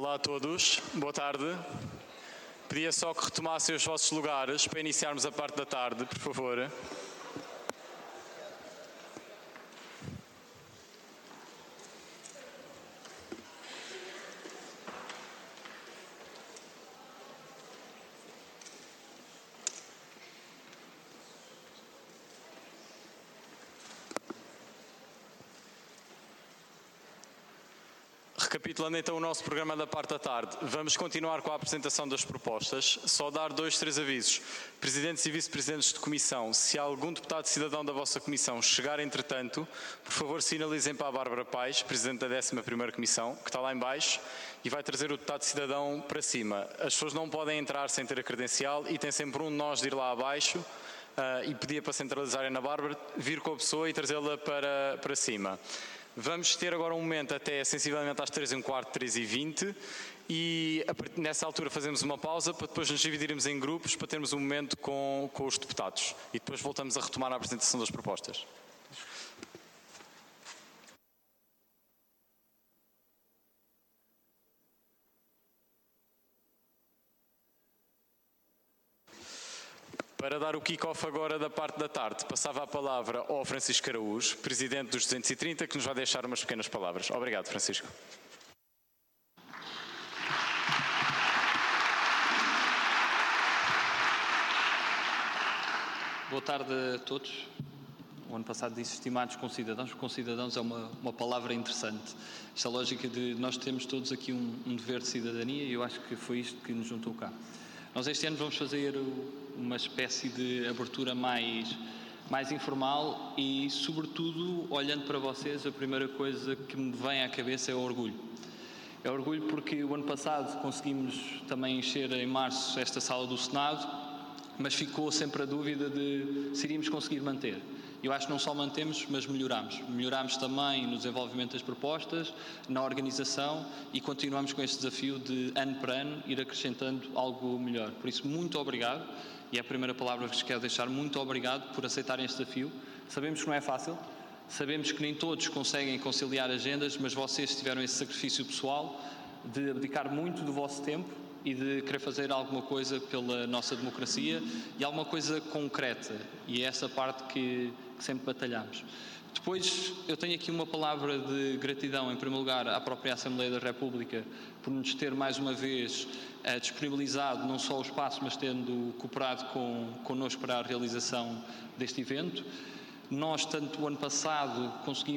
Olá a todos, boa tarde. Pedia só que retomassem os vossos lugares para iniciarmos a parte da tarde, por favor. Recapitulando então o nosso programa da parte da tarde, vamos continuar com a apresentação das propostas. Só dar 3 avisos. Presidentes e vice-presidentes de comissão, se algum deputado cidadão da vossa comissão chegar entretanto, por favor sinalizem para a Bárbara Paes, presidente da 11ª comissão, que está lá em baixo, e vai trazer o deputado cidadão para cima. As pessoas não podem entrar sem ter a credencial e tem sempre um de nós de ir lá abaixo e pedir para centralizarem na Bárbara, vir com a pessoa e trazê-la para cima. Vamos ter agora um momento até sensivelmente às 3h15, 3h20 e nessa altura fazemos uma pausa para depois nos dividirmos em grupos para termos um momento com os deputados e depois voltamos a retomar a apresentação das propostas. Para dar o kick-off agora da parte da tarde, passava a palavra ao Francisco Araújo, presidente dos 230, que nos vai deixar umas pequenas palavras. Obrigado, Francisco. Boa tarde a todos. O ano passado disse estimados concidadãos. Concidadãos é uma palavra interessante. Esta lógica de nós temos todos aqui um dever de cidadania e eu acho que foi isto que nos juntou cá. Nós este ano vamos fazer uma espécie de abertura mais informal e, sobretudo, olhando para vocês, a primeira coisa que me vem à cabeça é o orgulho. É orgulho porque o ano passado conseguimos também encher em março esta sala do Senado, mas ficou sempre a dúvida de se iríamos conseguir manter. Eu acho que não só mantemos, mas melhoramos. Melhoramos também no desenvolvimento das propostas, na organização e continuamos com este desafio de, ano para ano, ir acrescentando algo melhor. Por isso, muito obrigado. E é a primeira palavra que vos quero deixar. Muito obrigado por aceitarem este desafio. Sabemos que não é fácil. Sabemos que nem todos conseguem conciliar agendas, mas vocês tiveram esse sacrifício pessoal de abdicar muito do vosso tempo e de querer fazer alguma coisa pela nossa democracia e alguma coisa concreta. E é essa parte que sempre batalhamos. Depois, eu tenho aqui uma palavra de gratidão, em primeiro lugar, à própria Assembleia da República, por nos ter, mais uma vez, disponibilizado não só o espaço, mas tendo cooperado connosco para a realização deste evento. Nós, tanto o ano passado,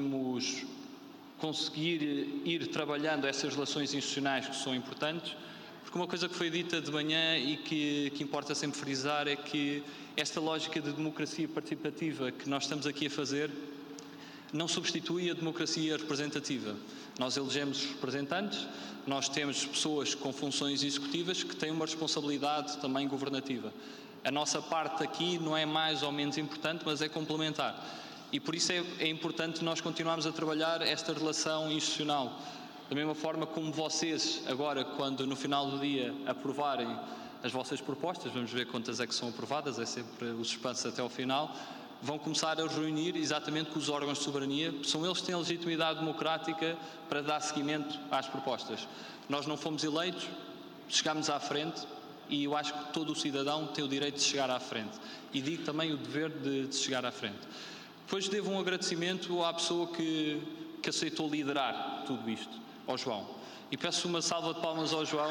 conseguir ir trabalhando essas relações institucionais que são importantes, porque uma coisa que foi dita de manhã e que importa sempre frisar é que esta lógica de democracia participativa que nós estamos aqui a fazer não substitui a democracia representativa. Nós elegemos os representantes, nós temos pessoas com funções executivas que têm uma responsabilidade também governativa. A nossa parte aqui não é mais ou menos importante, mas é complementar. E por isso é importante nós continuarmos a trabalhar esta relação institucional. Da mesma forma como vocês, agora, quando no final do dia aprovarem as vossas propostas, vamos ver quantas é que são aprovadas, é sempre o suspense até ao final, vão começar a reunir exatamente com os órgãos de soberania, são eles que têm a legitimidade democrática para dar seguimento às propostas. Nós não fomos eleitos, chegámos à frente e eu acho que todo o cidadão tem o direito de chegar à frente. E digo também o dever de chegar à frente. Depois devo um agradecimento à pessoa que aceitou liderar tudo isto, ao João. E peço uma salva de palmas ao João.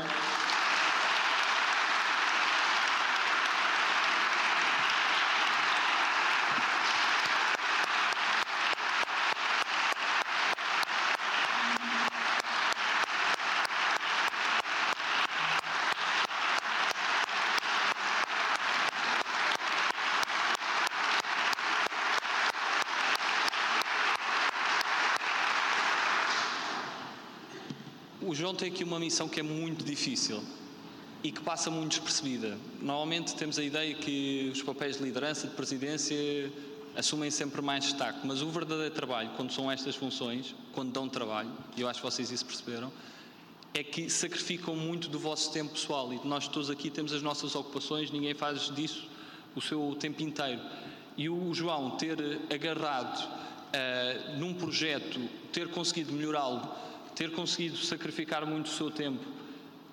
O João tem aqui uma missão que é muito difícil e que passa muito despercebida. Normalmente temos a ideia que os papéis de liderança, de presidência, assumem sempre mais destaque, mas o verdadeiro trabalho, quando são estas funções, quando dão trabalho, e eu acho que vocês isso perceberam, é que sacrificam muito do vosso tempo pessoal e nós todos aqui temos as nossas ocupações, ninguém faz disso o seu tempo inteiro. E o João ter agarrado num projeto, ter conseguido melhorá-lo, ter conseguido sacrificar muito o seu tempo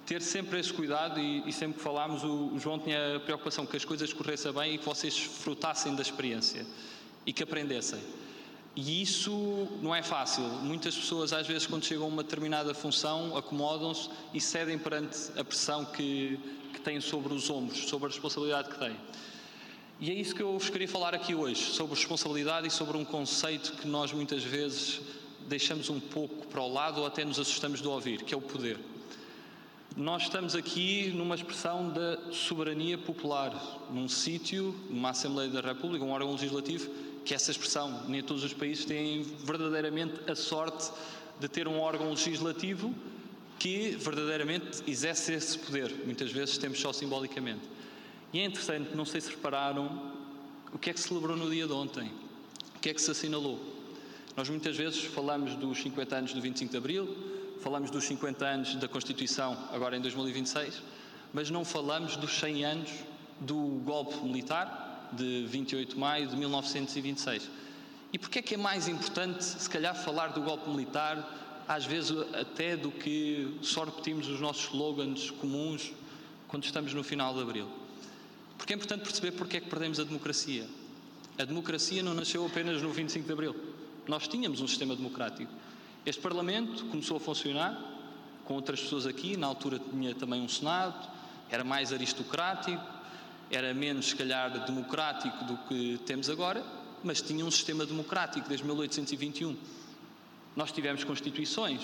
ter sempre esse cuidado e sempre que falámos, o João tinha a preocupação que as coisas corressem bem e que vocês frutassem da experiência e que aprendessem. E isso não é fácil. Muitas pessoas, às vezes, quando chegam a uma determinada função, acomodam-se e cedem perante a pressão que têm sobre os ombros, sobre a responsabilidade que têm. E é isso que eu vos queria falar aqui hoje, sobre responsabilidade e sobre um conceito que nós muitas vezes deixamos um pouco para o lado ou até nos assustamos de ouvir, que é o poder. Nós estamos aqui numa expressão da soberania popular, num sítio, numa Assembleia da República, um órgão legislativo, que essa expressão, nem todos os países têm verdadeiramente a sorte de ter um órgão legislativo que verdadeiramente exerce esse poder. Muitas vezes temos só simbolicamente. E é interessante, não sei se repararam, o que é que se celebrou no dia de ontem? O que é que se assinalou? Nós muitas vezes falamos dos 50 anos do 25 de Abril, falamos dos 50 anos da Constituição, agora em 2026, mas não falamos dos 100 anos do golpe militar, de 28 de maio de 1926. E porquê é que é mais importante, se calhar, falar do golpe militar, às vezes até do que só repetimos os nossos slogans comuns quando estamos no final de Abril? Porque é importante perceber porque é que perdemos a democracia. A democracia não nasceu apenas no 25 de Abril. Nós tínhamos um sistema democrático. Este Parlamento começou a funcionar com outras pessoas aqui, na altura tinha também um Senado, era mais aristocrático, era menos, se calhar, democrático do que temos agora, mas tinha um sistema democrático desde 1821. Nós tivemos constituições,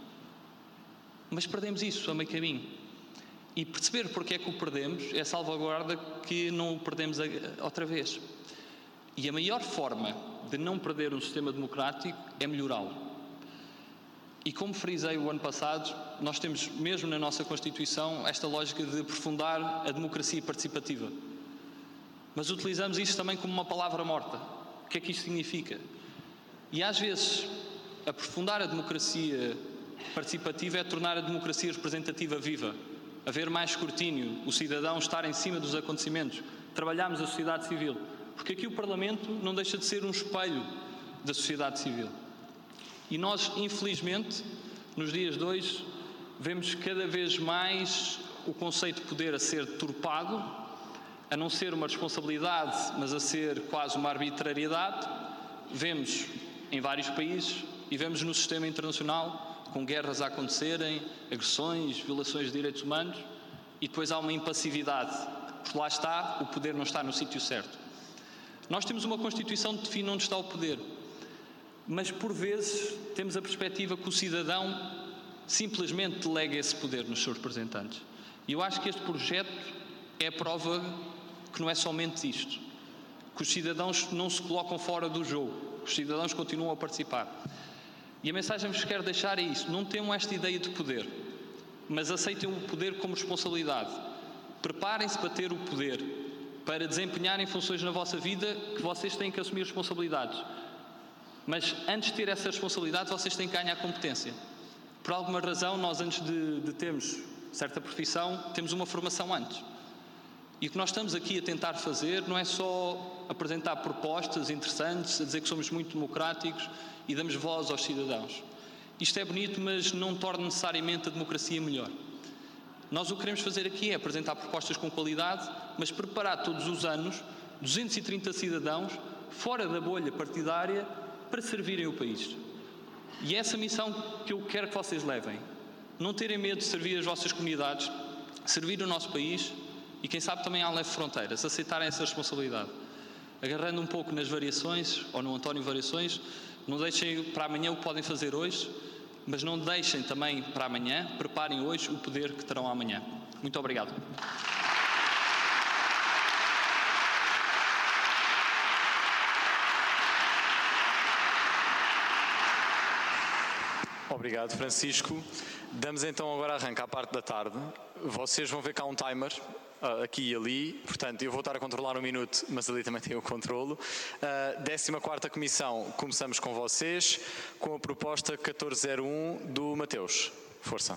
mas perdemos isso a meio caminho. E perceber porque é que o perdemos é a salvaguarda que não o perdemos outra vez. E a maior forma de não perder um sistema democrático é melhorá-lo. E como frisei o ano passado, nós temos mesmo na nossa Constituição esta lógica de aprofundar a democracia participativa. Mas utilizamos isso também como uma palavra morta. O que é que isto significa? E às vezes, aprofundar a democracia participativa é tornar a democracia representativa viva. Haver mais escrutínio, o cidadão estar em cima dos acontecimentos. Trabalharmos a sociedade civil. Porque aqui o Parlamento não deixa de ser um espelho da sociedade civil. E nós, infelizmente, nos dias de hoje, vemos cada vez mais o conceito de poder a ser deturpado, a não ser uma responsabilidade, mas a ser quase uma arbitrariedade. Vemos em vários países e vemos no sistema internacional, com guerras a acontecerem, agressões, violações de direitos humanos, e depois há uma impassividade, porque lá está, o poder não está no sítio certo. Nós temos uma Constituição que define onde está o poder. Mas, por vezes, temos a perspectiva que o cidadão simplesmente delega esse poder nos seus representantes. E eu acho que este projeto é a prova que não é somente isto. Que os cidadãos não se colocam fora do jogo. Os cidadãos continuam a participar. E a mensagem que vos quero deixar é isso. Não tenham esta ideia de poder, mas aceitem o poder como responsabilidade. Preparem-se para ter o poder, para desempenharem funções na vossa vida que vocês têm que assumir responsabilidades. Mas antes de ter essa responsabilidade, vocês têm que ganhar competência. Por alguma razão, nós antes de termos certa profissão, temos uma formação antes. E o que nós estamos aqui a tentar fazer não é só apresentar propostas interessantes, a dizer que somos muito democráticos e damos voz aos cidadãos. Isto é bonito, mas não torna necessariamente a democracia melhor. Nós o que queremos fazer aqui é apresentar propostas com qualidade, mas preparar todos os anos 230 cidadãos fora da bolha partidária para servirem o país. E é essa missão que eu quero que vocês levem. Não terem medo de servir as vossas comunidades, servir o nosso país e, quem sabe, também além de fronteiras, aceitarem essa responsabilidade. Agarrando um pouco nas variações, ou no António Variações, não deixem para amanhã o que podem fazer hoje, mas não deixem também para amanhã, preparem hoje o poder que terão amanhã. Muito obrigado. Obrigado, Francisco. Damos então agora arranque à parte da tarde. Vocês vão ver cá um timer, aqui e ali, portanto eu vou estar a controlar um minuto, mas ali também tem o controlo. 14ª Comissão, começamos com vocês, com a proposta 1401 do Mateus. Força.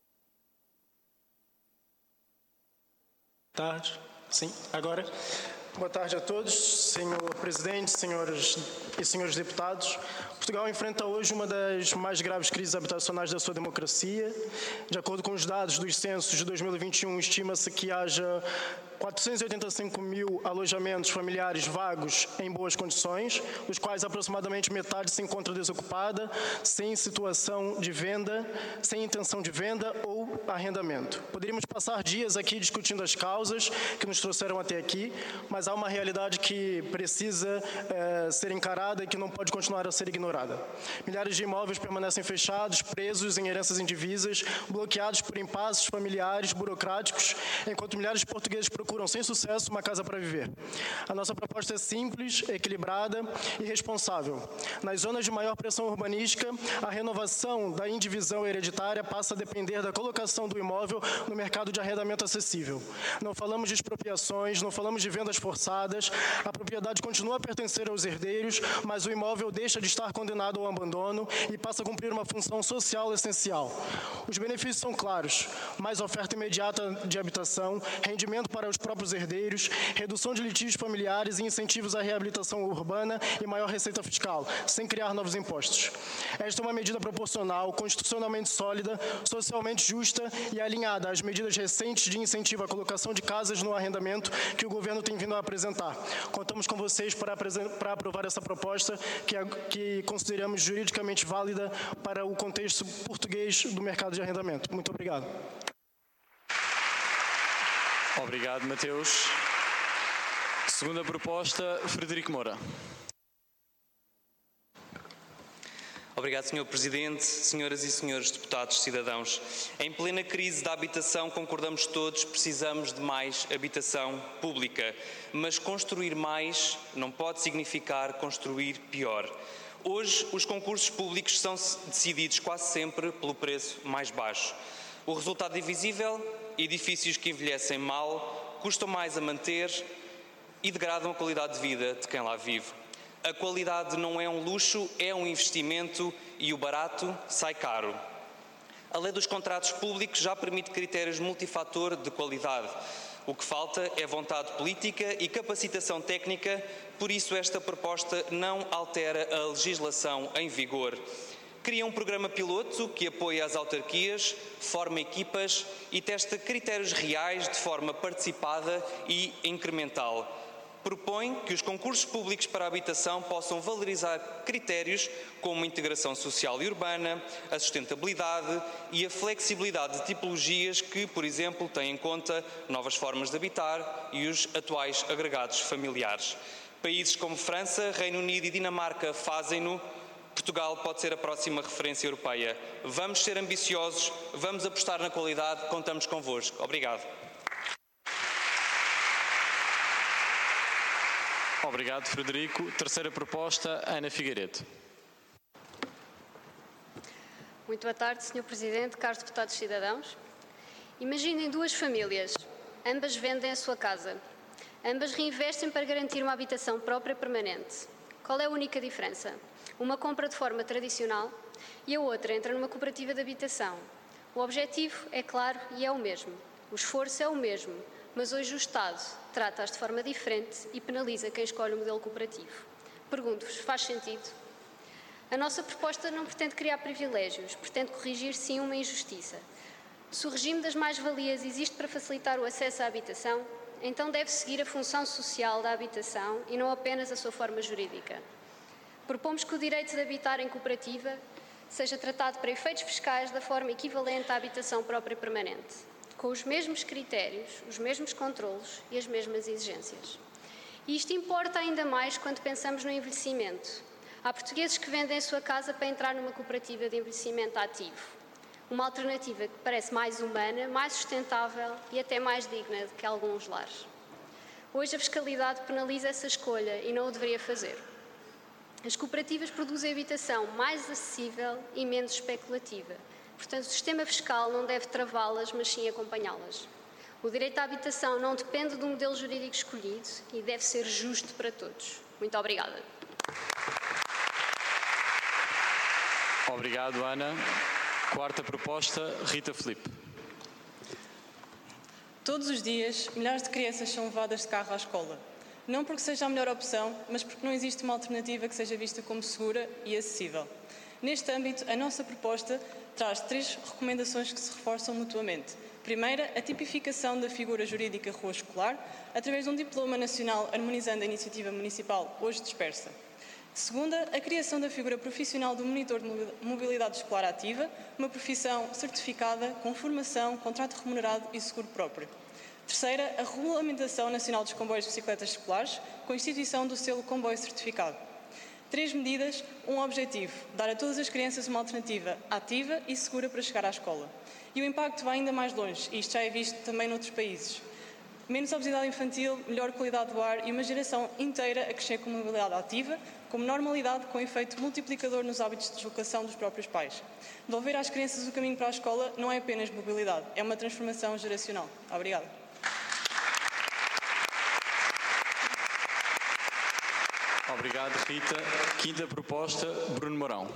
Tá, sim, agora. Boa tarde a todos, senhor presidente, senhoras e senhores deputados. Portugal enfrenta hoje uma das mais graves crises habitacionais da sua democracia. De acordo com os dados dos censos de 2021, estima-se que haja 485 mil alojamentos familiares vagos em boas condições, dos quais aproximadamente metade se encontra desocupada, sem situação de venda, sem intenção de venda ou arrendamento. Poderíamos passar dias aqui discutindo as causas que nos trouxeram até aqui, mas há uma realidade que precisa ser encarada e que não pode continuar a ser ignorada. Milhares de imóveis permanecem fechados, presos em heranças indivisas, bloqueados por impasses familiares, burocráticos, enquanto milhares de portugueses procuram sem sucesso uma casa para viver. A nossa proposta é simples, equilibrada e responsável. Nas zonas de maior pressão urbanística, a renovação da indivisão hereditária passa a depender da colocação do imóvel no mercado de arrendamento acessível. Não falamos de expropriações, não falamos de vendas forçadas, a propriedade continua a pertencer aos herdeiros, mas o imóvel deixa de estar condenado ao abandono e passa a cumprir uma função social essencial. Os benefícios são claros: mais oferta imediata de habitação, rendimento para os próprios herdeiros, redução de litígios familiares e incentivos à reabilitação urbana e maior receita fiscal, sem criar novos impostos. Esta é uma medida proporcional, constitucionalmente sólida, socialmente justa e alinhada às medidas recentes de incentivo à colocação de casas no arrendamento que o governo tem vindo a apresentar. Contamos com vocês para aprovar essa proposta que consideramos juridicamente válida para o contexto português do mercado de arrendamento. Muito obrigado. Obrigado, Mateus. Segunda proposta, Frederico Moura. Obrigado, Sr. Presidente, senhoras e senhores deputados, cidadãos. Em plena crise da habitação, concordamos todos, precisamos de mais habitação pública. Mas construir mais não pode significar construir pior. Hoje, os concursos públicos são decididos quase sempre pelo preço mais baixo. O resultado é visível: edifícios que envelhecem mal, custam mais a manter e degradam a qualidade de vida de quem lá vive. A qualidade não é um luxo, é um investimento e o barato sai caro. A lei dos contratos públicos já permite critérios multifator de qualidade. O que falta é vontade política e capacitação técnica, por isso esta proposta não altera a legislação em vigor. Cria um programa piloto que apoia as autarquias, forma equipas e testa critérios reais de forma participada e incremental. Propõe que os concursos públicos para a habitação possam valorizar critérios como a integração social e urbana, a sustentabilidade e a flexibilidade de tipologias que, por exemplo, têm em conta novas formas de habitar e os atuais agregados familiares. Países como França, Reino Unido e Dinamarca fazem-no. Portugal pode ser a próxima referência europeia. Vamos ser ambiciosos, vamos apostar na qualidade, contamos convosco. Obrigado. Obrigado, Frederico. Terceira proposta, Ana Figueiredo. Muito boa tarde, Sr. Presidente, caros deputados e cidadãos. Imaginem duas famílias, ambas vendem a sua casa. Ambas reinvestem para garantir uma habitação própria e permanente. Qual é a única diferença? Uma compra de forma tradicional e a outra entra numa cooperativa de habitação. O objetivo é claro e é o mesmo. O esforço é o mesmo, mas hoje o Estado trata-as de forma diferente e penaliza quem escolhe o modelo cooperativo. Pergunto-vos, faz sentido? A nossa proposta não pretende criar privilégios, pretende corrigir sim uma injustiça. Se o regime das mais-valias existe para facilitar o acesso à habitação, então deve seguir a função social da habitação e não apenas a sua forma jurídica. Propomos que o direito de habitar em cooperativa seja tratado para efeitos fiscais da forma equivalente à habitação própria e permanente, com os mesmos critérios, os mesmos controlos e as mesmas exigências. E isto importa ainda mais quando pensamos no envelhecimento. Há portugueses que vendem a sua casa para entrar numa cooperativa de envelhecimento ativo. Uma alternativa que parece mais humana, mais sustentável e até mais digna do que alguns lares. Hoje a fiscalidade penaliza essa escolha e não o deveria fazer. As cooperativas produzem habitação mais acessível e menos especulativa. Portanto, o sistema fiscal não deve travá-las, mas sim acompanhá-las. O direito à habitação não depende do modelo jurídico escolhido e deve ser justo para todos. Muito obrigada. Obrigado, Ana. Quarta proposta, Rita Filipe. Todos os dias, milhares de crianças são levadas de carro à escola. Não porque seja a melhor opção, mas porque não existe uma alternativa que seja vista como segura e acessível. Neste âmbito, a nossa proposta traz 3 recomendações que se reforçam mutuamente. Primeira, a tipificação da figura jurídica rua escolar, através de um diploma nacional harmonizando a iniciativa municipal hoje dispersa. Segunda, a criação da figura profissional do monitor de mobilidade escolar ativa, uma profissão certificada, com formação, contrato remunerado e seguro próprio. Terceira, a regulamentação nacional dos comboios de bicicletas escolares, com a instituição do selo comboio certificado. 3 medidas, um objetivo: dar a todas as crianças uma alternativa ativa e segura para chegar à escola. E o impacto vai ainda mais longe, e isto já é visto também noutros países. Menos obesidade infantil, melhor qualidade do ar e uma geração inteira a crescer com mobilidade ativa, como normalidade, com efeito multiplicador nos hábitos de deslocação dos próprios pais. Devolver às crianças o caminho para a escola não é apenas mobilidade, é uma transformação geracional. Obrigada. Obrigado, Rita. Quinta proposta, Bruno Mourão.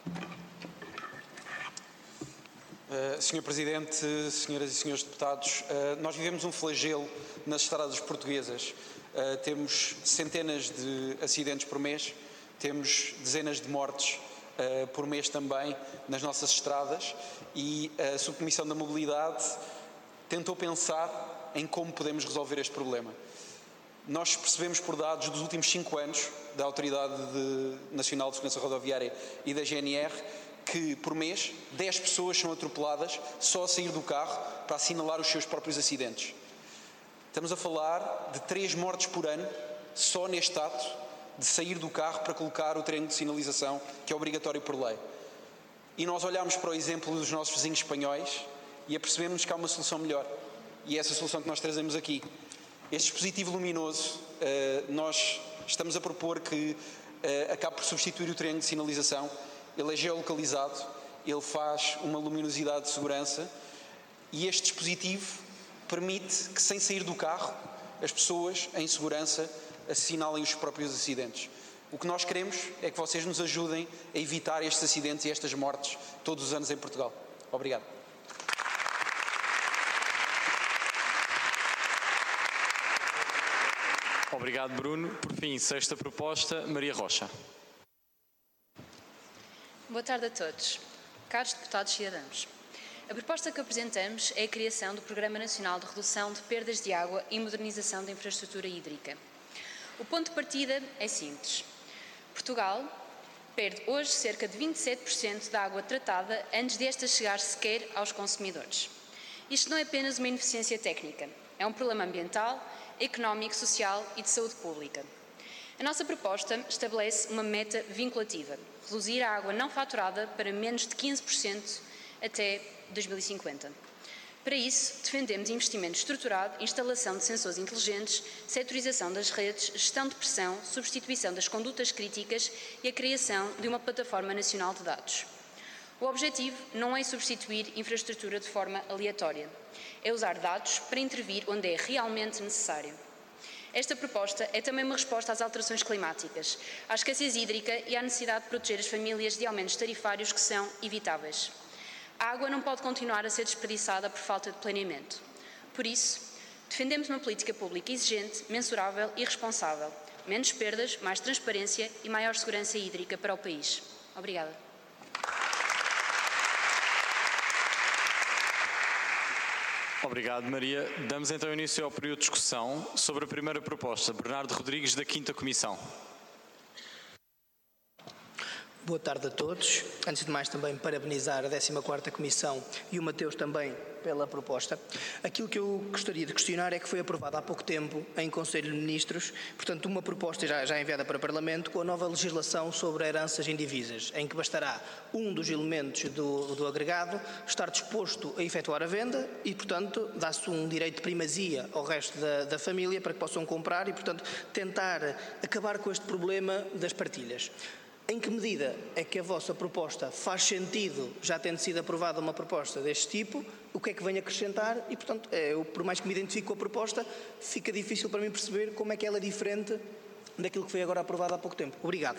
Sr. Presidente, senhoras e senhores deputados, nós vivemos um flagelo nas estradas portuguesas. Temos centenas de acidentes por mês, temos dezenas de mortes por mês também nas nossas estradas, e a Subcomissão da Mobilidade tentou pensar em como podemos resolver este problema. Nós percebemos por dados dos últimos 5 anos da Autoridade Nacional de Segurança Rodoviária e da GNR que, por mês, 10 pessoas são atropeladas só a sair do carro para assinalar os seus próprios acidentes. Estamos a falar de 3 mortes por ano só neste ato de sair do carro para colocar o triângulo de sinalização, que é obrigatório por lei. E nós olhamos para o exemplo dos nossos vizinhos espanhóis e apercebemos que há uma solução melhor. E é essa solução que nós trazemos aqui. Este dispositivo luminoso, nós estamos a propor que acabe por substituir o triângulo de sinalização. Ele é geolocalizado, ele faz uma luminosidade de segurança e este dispositivo permite que, sem sair do carro, as pessoas em segurança assinalem os próprios acidentes. O que nós queremos é que vocês nos ajudem a evitar estes acidentes e estas mortes todos os anos em Portugal. Obrigado. Obrigado, Bruno. Por fim, sexta proposta, Maria Rocha. Boa tarde a todos. Caros deputados cidadãos, a proposta que apresentamos é a criação do Programa Nacional de Redução de Perdas de Água e Modernização da Infraestrutura Hídrica. O ponto de partida é simples. Portugal perde hoje cerca de 27% da água tratada antes desta chegar sequer aos consumidores. Isto não é apenas uma ineficiência técnica, é um problema ambiental, económico, social e de saúde pública. A nossa proposta estabelece uma meta vinculativa: reduzir a água não faturada para menos de 15% até 2050. Para isso, defendemos investimento estruturado, instalação de sensores inteligentes, setorização das redes, gestão de pressão, substituição das condutas críticas e a criação de uma plataforma nacional de dados. O objetivo não é substituir infraestrutura de forma aleatória, é usar dados para intervir onde é realmente necessário. Esta proposta é também uma resposta às alterações climáticas, à escassez hídrica e à necessidade de proteger as famílias de aumentos tarifários que são evitáveis. A água não pode continuar a ser desperdiçada por falta de planeamento. Por isso, defendemos uma política pública exigente, mensurável e responsável. Menos perdas, mais transparência e maior segurança hídrica para o país. Obrigada. Obrigado, Maria. Damos então início ao período de discussão sobre a primeira proposta. Bernardo Rodrigues, da 5ª Comissão. Boa tarde a todos. Antes de mais, também parabenizar a 14ª Comissão e o Mateus também pela proposta. Aquilo que eu gostaria de questionar é que foi aprovada há pouco tempo em Conselho de Ministros, portanto, uma proposta já enviada para o Parlamento com a nova legislação sobre heranças indivisas, em que bastará um dos elementos do agregado estar disposto a efetuar a venda e, portanto, dá-se um direito de primazia ao resto da família para que possam comprar e, portanto, tentar acabar com este problema das partilhas. Em que medida é que a vossa proposta faz sentido, já tendo sido aprovada uma proposta deste tipo? O que é que vem acrescentar? E, portanto, eu, por mais que me identifique com a proposta, fica difícil para mim perceber como é que ela é diferente daquilo que foi agora aprovado há pouco tempo. Obrigado.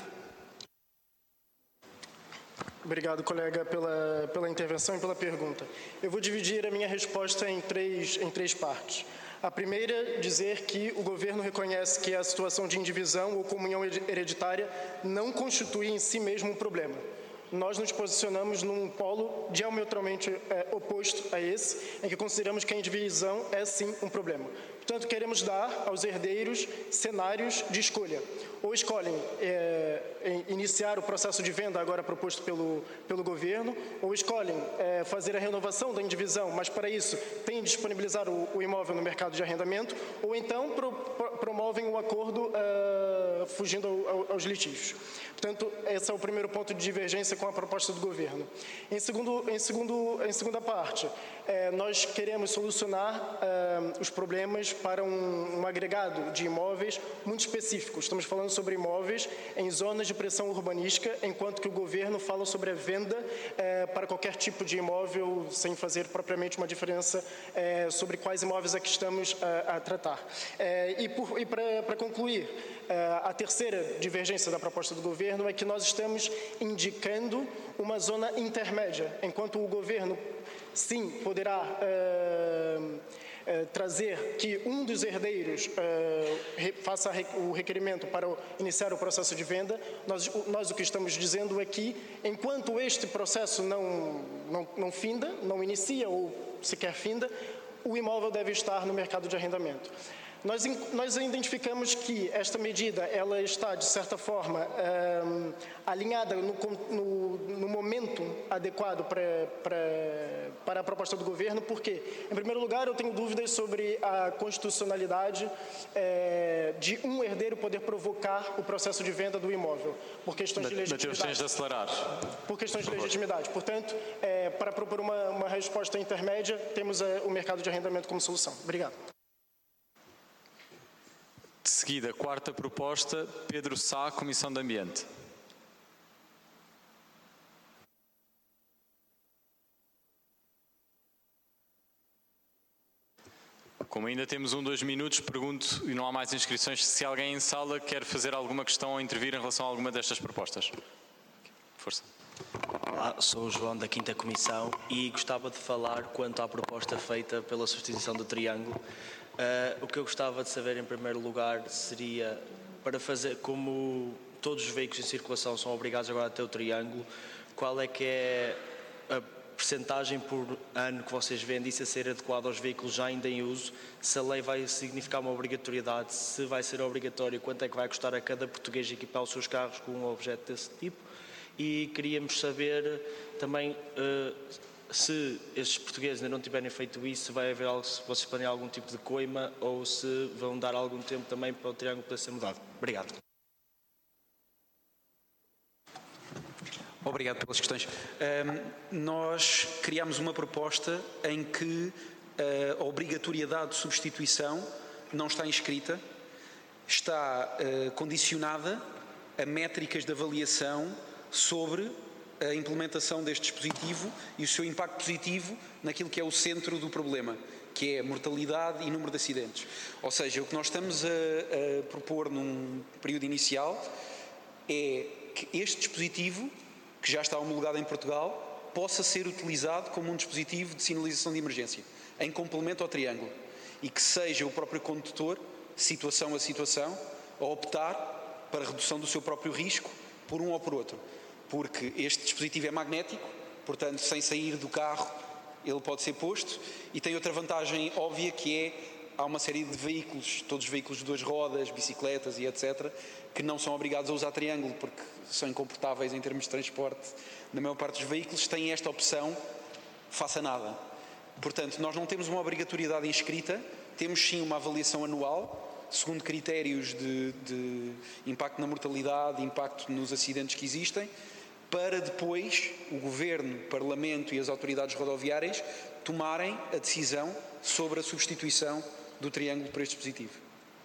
Obrigado, colega, pela intervenção e pela pergunta. Eu vou dividir a minha resposta em três partes. A primeira, dizer que o governo reconhece que a situação de indivisão ou comunhão hereditária não constitui em si mesmo um problema. Nós nos posicionamos num polo diametralmente oposto a esse, em que consideramos que a indivisão é sim um problema. Portanto, queremos dar aos herdeiros cenários de escolha. Ou escolhem iniciar o processo de venda agora proposto pelo governo, ou escolhem fazer a renovação da indivisão, mas para isso têm de disponibilizar o imóvel no mercado de arrendamento, ou então promovem o acordo fugindo aos litígios. Portanto, esse é o primeiro ponto de divergência com a proposta do governo. Em segunda parte, nós queremos solucionar os problemas para um agregado de imóveis muito específico. Estamos falando sobre imóveis em zonas de pressão urbanística, enquanto que o governo fala sobre a venda para qualquer tipo de imóvel, sem fazer propriamente uma diferença sobre quais imóveis é que estamos a tratar. E para concluir, a terceira divergência da proposta do governo é que nós estamos indicando uma zona intermédia, enquanto o governo, sim, poderá trazer que um dos herdeiros faça o requerimento para iniciar o processo de venda. Nós o que estamos dizendo é que, enquanto este processo não finda, não inicia ou sequer finda, o imóvel deve estar no mercado de arrendamento. Nós identificamos que esta medida ela está, de certa forma, alinhada no momento adequado para a proposta do governo, porque, em primeiro lugar, eu tenho dúvidas sobre a constitucionalidade de um herdeiro poder provocar o processo de venda do imóvel, por questões de legitimidade. Mateus, tens de acelerar. Por questões de legitimidade. Portanto, para propor uma resposta intermédia, temos o mercado de arrendamento como solução. Obrigado. De seguida, quarta proposta, Pedro Sá, Comissão de Ambiente. Como ainda temos 2 minutos, pergunto, e não há mais inscrições, se alguém em sala quer fazer alguma questão ou intervir em relação a alguma destas propostas. Força. Olá, sou o João da 5ª Comissão e gostava de falar quanto à proposta feita pela substituição do triângulo. O que eu gostava de saber, em primeiro lugar, seria, para fazer, como todos os veículos em circulação são obrigados agora a ter o triângulo, qual é que é a percentagem por ano que vocês veem disso a ser adequado aos veículos já ainda em uso? Se a lei vai significar uma obrigatoriedade, se vai ser obrigatório, quanto é que vai custar a cada português equipar os seus carros com um objeto desse tipo? E queríamos saber também se estes portugueses ainda não tiverem feito isso, se vai haver algo, se vocês planeam algum tipo de coima ou se vão dar algum tempo também para o triângulo poder ser mudado. Obrigado. Obrigado pelas questões. Nós criámos uma proposta em que a obrigatoriedade de substituição não está inscrita, está condicionada a métricas de avaliação sobre a implementação deste dispositivo e o seu impacto positivo naquilo que é o centro do problema, que é a mortalidade e número de acidentes. Ou seja, o que nós estamos a propor num período inicial é que este dispositivo, que já está homologado em Portugal, possa ser utilizado como um dispositivo de sinalização de emergência, em complemento ao triângulo, e que seja o próprio condutor, situação a situação, a optar para a redução do seu próprio risco por um ou por outro. Porque este dispositivo é magnético, portanto, sem sair do carro, ele pode ser posto, e tem outra vantagem óbvia, que é, há uma série de veículos, todos os veículos de 2 rodas, bicicletas e etc., que não são obrigados a usar triângulo, porque são incomportáveis em termos de transporte. Na maior parte dos veículos têm esta opção, faça nada. Portanto, nós não temos uma obrigatoriedade inscrita, temos sim uma avaliação anual, segundo critérios de impacto na mortalidade, impacto nos acidentes que existem, para depois o Governo, o Parlamento e as autoridades rodoviárias tomarem a decisão sobre a substituição do triângulo por este dispositivo.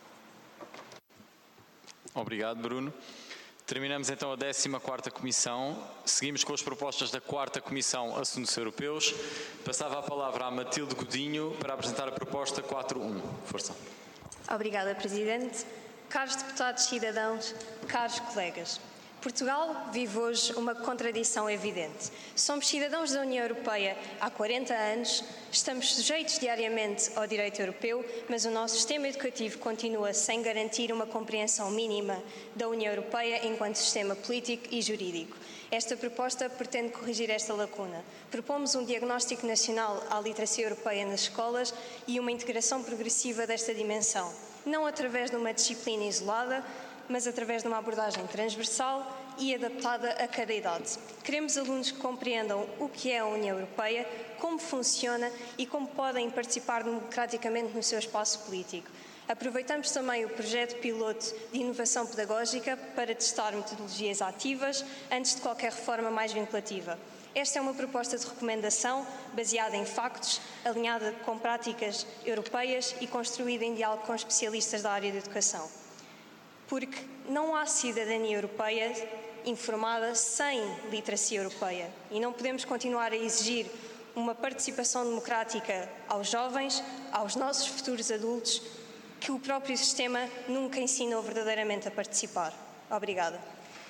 Obrigado, Bruno. Terminamos então a 14ª Comissão. Seguimos com as propostas da 4ª Comissão Assuntos Europeus. Passava a palavra à Matilde Godinho para apresentar a proposta 4.1. Força. Obrigada, Presidente. Caros deputados cidadãos, caros colegas, Portugal vive hoje uma contradição evidente. Somos cidadãos da União Europeia há 40 anos, estamos sujeitos diariamente ao direito europeu, mas o nosso sistema educativo continua sem garantir uma compreensão mínima da União Europeia enquanto sistema político e jurídico. Esta proposta pretende corrigir esta lacuna. Propomos um diagnóstico nacional à literacia europeia nas escolas e uma integração progressiva desta dimensão, não através de uma disciplina isolada, mas através de uma abordagem transversal e adaptada a cada idade. Queremos alunos que compreendam o que é a União Europeia, como funciona e como podem participar democraticamente no seu espaço político. Aproveitamos também o projeto piloto de inovação pedagógica para testar metodologias ativas antes de qualquer reforma mais vinculativa. Esta é uma proposta de recomendação baseada em factos, alinhada com práticas europeias e construída em diálogo com especialistas da área da educação. Porque não há cidadania europeia informada sem literacia europeia e não podemos continuar a exigir uma participação democrática aos jovens, aos nossos futuros adultos, que o próprio sistema nunca ensinou verdadeiramente a participar. Obrigada.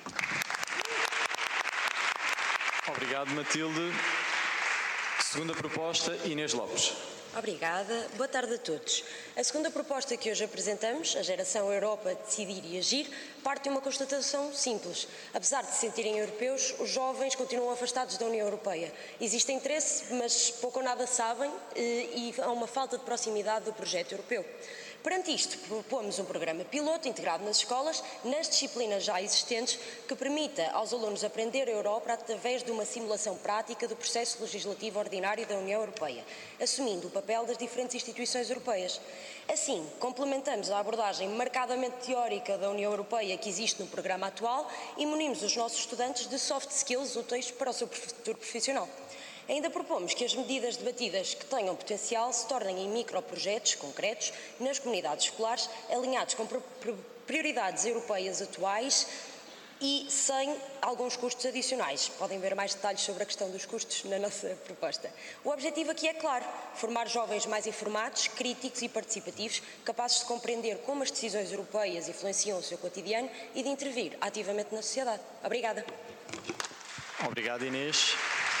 Obrigado, Matilde. Segunda proposta, Inês Lopes. Obrigada. Boa tarde a todos. A segunda proposta que hoje apresentamos, a Geração Europa Decidir e Agir, parte de uma constatação simples. Apesar de se sentirem europeus, os jovens continuam afastados da União Europeia. Existe interesse, mas pouco ou nada sabem e há uma falta de proximidade do projeto europeu. Perante isto, propomos um programa piloto integrado nas escolas, nas disciplinas já existentes, que permita aos alunos aprender a Europa através de uma simulação prática do processo legislativo ordinário da União Europeia, assumindo o papel das diferentes instituições europeias. Assim, complementamos a abordagem marcadamente teórica da União Europeia que existe no programa atual e munimos os nossos estudantes de soft skills úteis para o seu futuro profissional. Ainda propomos que as medidas debatidas que tenham potencial se tornem em microprojetos concretos nas comunidades escolares, alinhados com prioridades europeias atuais e sem alguns custos adicionais. Podem ver mais detalhes sobre a questão dos custos na nossa proposta. O objetivo aqui é claro: formar jovens mais informados, críticos e participativos, capazes de compreender como as decisões europeias influenciam o seu cotidiano e de intervir ativamente na sociedade. Obrigada. Obrigado, Inês.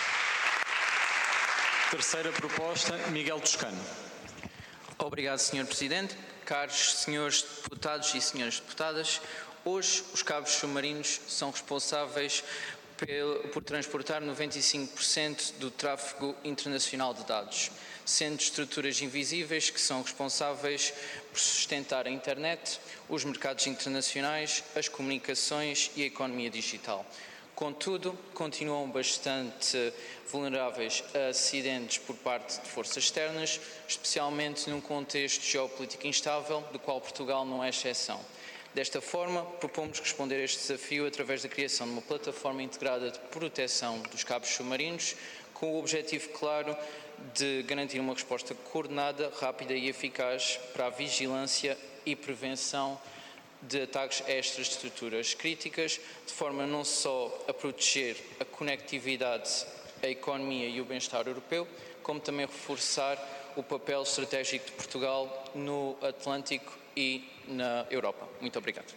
Terceira proposta, Miguel Toscano. Obrigado, Sr. Presidente. Caros senhores deputados e senhoras deputadas, hoje os cabos submarinos são responsáveis por transportar 95% do tráfego internacional de dados, sendo estruturas invisíveis que são responsáveis por sustentar a internet, os mercados internacionais, as comunicações e a economia digital. Contudo, continuam bastante vulneráveis a acidentes por parte de forças externas, especialmente num contexto geopolítico instável, do qual Portugal não é exceção. Desta forma, propomos responder a este desafio através da criação de uma plataforma integrada de proteção dos cabos submarinos, com o objetivo claro de garantir uma resposta coordenada, rápida e eficaz para a vigilância e prevenção de ataques a estas estruturas críticas, de forma não só a proteger a conectividade, a economia e o bem-estar europeu, como também reforçar o papel estratégico de Portugal no Atlântico e na Europa. Muito obrigado.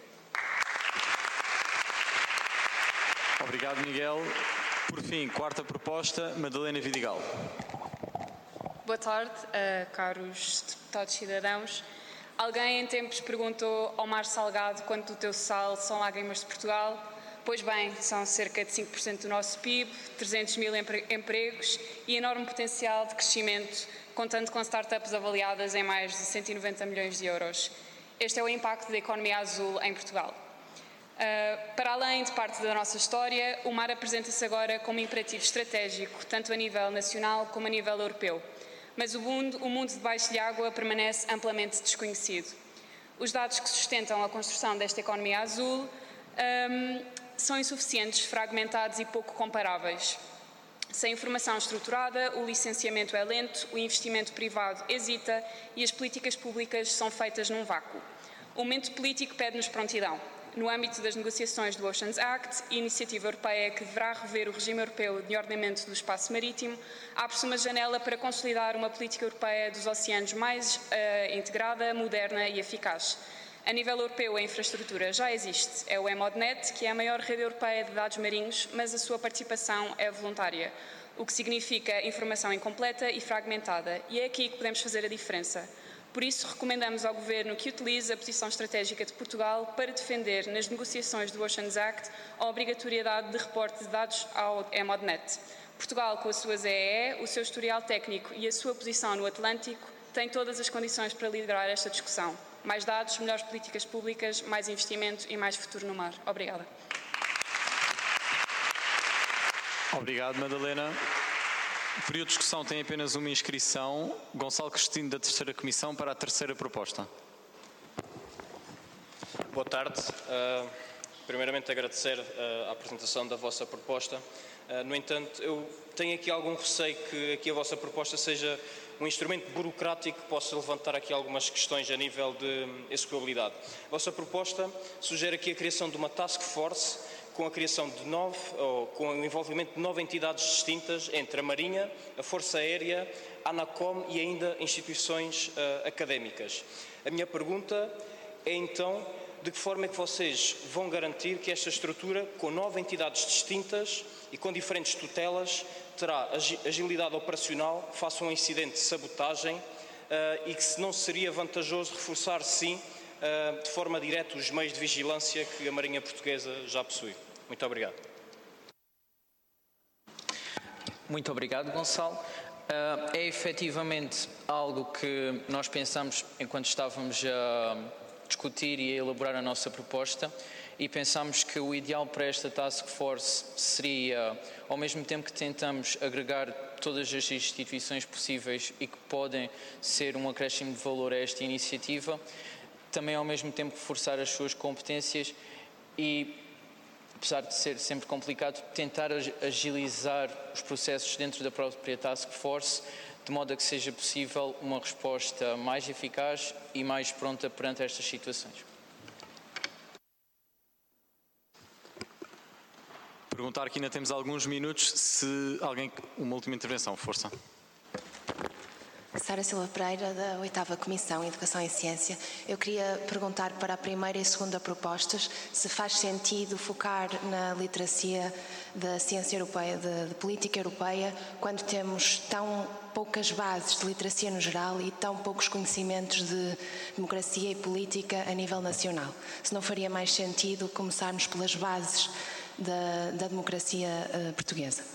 Obrigado, Miguel. Por fim, quarta proposta, Madalena Vidigal. Boa tarde, caros deputados cidadãos. Alguém em tempos perguntou ao Mar Salgado quanto do teu sal são lágrimas de Portugal. Pois bem, são cerca de 5% do nosso PIB, 300 mil empregos e enorme potencial de crescimento, contando com startups avaliadas em mais de 190 milhões de euros. Este é o impacto da economia azul em Portugal. Para além de parte da nossa história, o mar apresenta-se agora como imperativo estratégico, tanto a nível nacional como a nível europeu. Mas o mundo debaixo de água permanece amplamente desconhecido. Os dados que sustentam a construção desta economia azul são insuficientes, fragmentados e pouco comparáveis. Sem informação estruturada, o licenciamento é lento, o investimento privado hesita e as políticas públicas são feitas num vácuo. O momento político pede-nos prontidão. No âmbito das negociações do Oceans Act, a iniciativa europeia que deverá rever o regime europeu de ordenamento do espaço marítimo, abre-se uma janela para consolidar uma política europeia dos oceanos mais integrada, moderna e eficaz. A nível europeu, a infraestrutura já existe. É o EMODNet, que é a maior rede europeia de dados marinhos, mas a sua participação é voluntária, o que significa informação incompleta e fragmentada. E é aqui que podemos fazer a diferença. Por isso, recomendamos ao Governo que utilize a posição estratégica de Portugal para defender, nas negociações do Oceans Act, a obrigatoriedade de reporte de dados ao EMODNet. Portugal, com a sua ZEE, o seu historial técnico e a sua posição no Atlântico, tem todas as condições para liderar esta discussão. Mais dados, melhores políticas públicas, mais investimento e mais futuro no mar. Obrigada. Obrigado, Madalena. O período de discussão tem apenas uma inscrição. Gonçalo Cristino, da terceira comissão, para a terceira proposta. Boa tarde. Primeiramente, agradecer a apresentação da vossa proposta. No entanto, eu tenho aqui algum receio que aqui a vossa proposta seja um instrumento burocrático que possa levantar aqui algumas questões a nível de execuibilidade. A vossa proposta sugere aqui a criação de uma task force com a criação de com o envolvimento de 9 entidades distintas entre a Marinha, a Força Aérea, a ANACOM e ainda instituições académicas. A minha pergunta é então, de que forma é que vocês vão garantir que esta estrutura, com 9 entidades distintas e com diferentes tutelas, terá agilidade operacional face a um incidente de sabotagem e que se não seria vantajoso reforçar, sim, de forma direta os meios de vigilância que a Marinha Portuguesa já possui. Muito obrigado. Muito obrigado, Gonçalo. É efetivamente algo que nós pensamos enquanto estávamos a discutir e a elaborar a nossa proposta e pensámos que o ideal para esta Task Force seria, ao mesmo tempo que tentamos agregar todas as instituições possíveis e que podem ser um acréscimo de valor a esta iniciativa, também ao mesmo tempo reforçar as suas competências e, apesar de ser sempre complicado, tentar agilizar os processos dentro da própria Task Force, de modo a que seja possível uma resposta mais eficaz e mais pronta perante estas situações. Perguntar que ainda temos alguns minutos, se alguém... Uma última intervenção, força. Sara Silva Pereira, da 8ª Comissão Educação e Ciência. Eu queria perguntar para a primeira e segunda propostas se faz sentido focar na literacia da ciência europeia, de política europeia, quando temos tão poucas bases de literacia no geral e tão poucos conhecimentos de democracia e política a nível nacional. Se não faria mais sentido começarmos pelas bases da democracia portuguesa?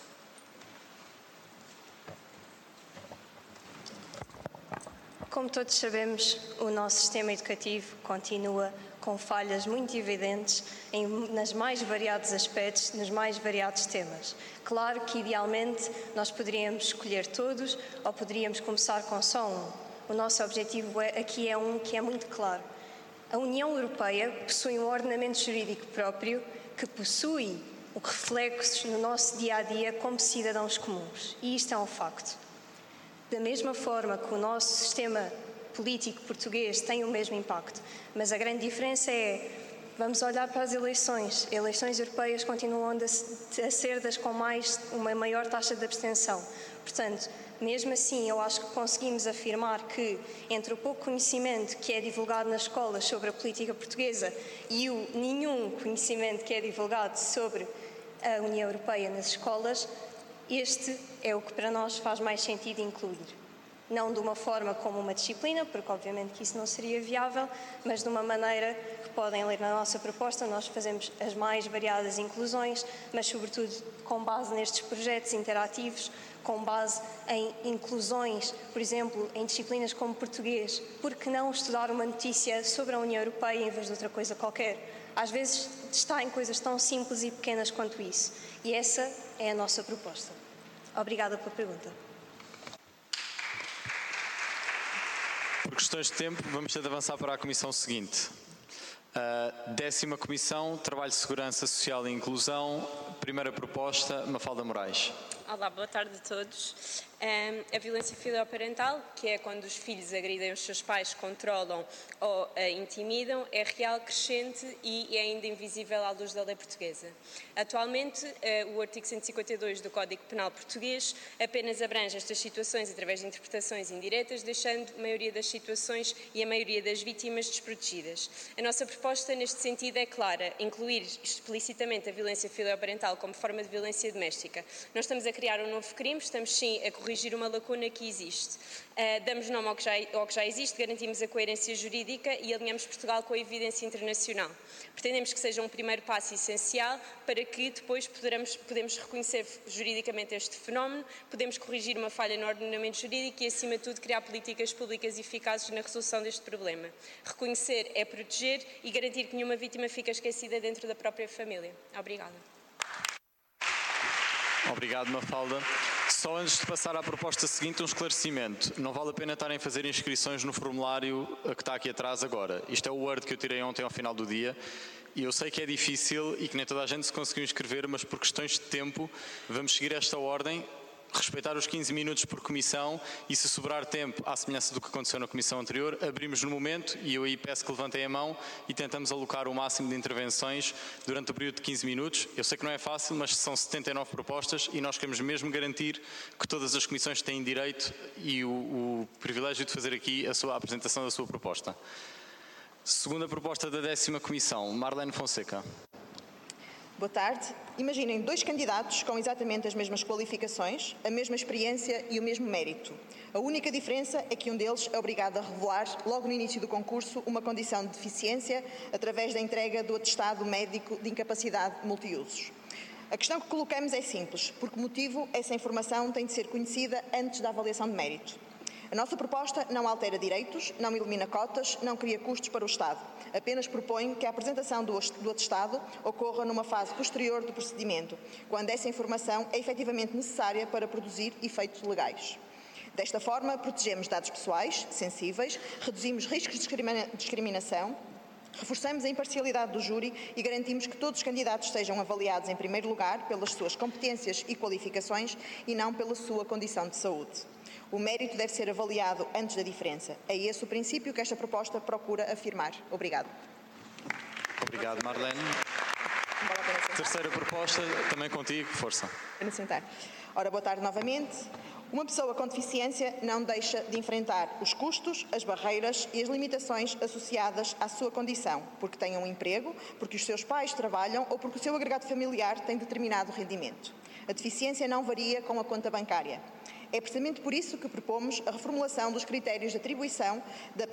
Como todos sabemos, o nosso sistema educativo continua com falhas muito evidentes nas mais variados aspectos, nos mais variados temas. Claro que, idealmente, nós poderíamos escolher todos ou poderíamos começar com só um. O nosso objetivo aqui é um que é muito claro. A União Europeia possui um ordenamento jurídico próprio que possui reflexos no nosso dia-a-dia como cidadãos comuns. E isto é um facto. Da mesma forma que o nosso sistema político português tem o mesmo impacto, mas a grande diferença é, vamos olhar para as eleições. Eleições europeias continuam a ser das com uma maior taxa de abstenção. Portanto, mesmo assim, eu acho que conseguimos afirmar que, entre o pouco conhecimento que é divulgado nas escolas sobre a política portuguesa e o nenhum conhecimento que é divulgado sobre a União Europeia nas escolas, este é o que para nós faz mais sentido incluir. Não de uma forma como uma disciplina, porque obviamente que isso não seria viável, mas de uma maneira que podem ler na nossa proposta. Nós fazemos as mais variadas inclusões, mas sobretudo com base nestes projetos interativos, com base em inclusões, por exemplo, em disciplinas como português. Por que não estudar uma notícia sobre a União Europeia em vez de outra coisa qualquer? Às vezes está em coisas tão simples e pequenas quanto isso. E essa é a nossa proposta. Obrigada pela pergunta. Por questões de tempo, vamos ter de avançar para a comissão seguinte. A 10ª Comissão, Trabalho, Segurança Social e Inclusão. Primeira proposta, Mafalda Moraes. Olá, boa tarde a todos. A violência filoparental, que é quando os filhos agridem os seus pais, controlam ou intimidam, é real, crescente e é ainda invisível à luz da lei portuguesa. Atualmente, o artigo 152 do Código Penal português apenas abrange estas situações através de interpretações indiretas, deixando a maioria das situações e a maioria das vítimas desprotegidas. A nossa proposta neste sentido é clara: incluir explicitamente a violência filoparental como forma de violência doméstica. Nós estamos a criar um novo crime, estamos sim a corrigir uma lacuna que existe. Damos nome ao que já existe, garantimos a coerência jurídica e alinhamos Portugal com a evidência internacional. Pretendemos que seja um primeiro passo essencial para que depois podemos reconhecer juridicamente este fenómeno, podemos corrigir uma falha no ordenamento jurídico e, acima de tudo, criar políticas públicas eficazes na resolução deste problema. Reconhecer é proteger e garantir que nenhuma vítima fica esquecida dentro da própria família. Obrigada. Obrigado, Mafalda. Só antes de passar à proposta seguinte, um esclarecimento. Não vale a pena estarem a fazer inscrições no formulário que está aqui atrás agora. Isto é o Word que eu tirei ontem ao final do dia. E eu sei que é difícil e que nem toda a gente se conseguiu inscrever, mas por questões de tempo vamos seguir esta ordem, respeitar os 15 minutos por comissão e, se sobrar tempo, à semelhança do que aconteceu na comissão anterior, abrimos no momento e eu aí peço que levantem a mão e tentamos alocar o máximo de intervenções durante o período de 15 minutos. Eu sei que não é fácil, mas são 79 propostas e nós queremos mesmo garantir que todas as comissões têm direito e o privilégio de fazer aqui a apresentação da sua proposta. Segunda proposta da 10ª Comissão, Marlene Fonseca. Boa tarde. Imaginem 2 candidatos com exatamente as mesmas qualificações, a mesma experiência e o mesmo mérito. A única diferença é que um deles é obrigado a revelar, logo no início do concurso, uma condição de deficiência através da entrega do atestado médico de incapacidade multiusos. A questão que colocamos é simples: por que motivo essa informação tem de ser conhecida antes da avaliação de mérito? A nossa proposta não altera direitos, não elimina cotas, não cria custos para o Estado. Apenas propõe que a apresentação do atestado ocorra numa fase posterior do procedimento, quando essa informação é efetivamente necessária para produzir efeitos legais. Desta forma, protegemos dados pessoais, sensíveis, reduzimos riscos de discriminação, reforçamos a imparcialidade do júri e garantimos que todos os candidatos sejam avaliados, em primeiro lugar, pelas suas competências e qualificações e não pela sua condição de saúde. O mérito deve ser avaliado antes da diferença. É esse o princípio que esta proposta procura afirmar. Obrigado. Obrigado, Marlene. Terceira proposta, também contigo, força. Para sentar. Ora, boa tarde novamente. Uma pessoa com deficiência não deixa de enfrentar os custos, as barreiras e as limitações associadas à sua condição, porque tem um emprego, porque os seus pais trabalham ou porque o seu agregado familiar tem determinado rendimento. A deficiência não varia com a conta bancária. É precisamente por isso que propomos a reformulação dos critérios de atribuição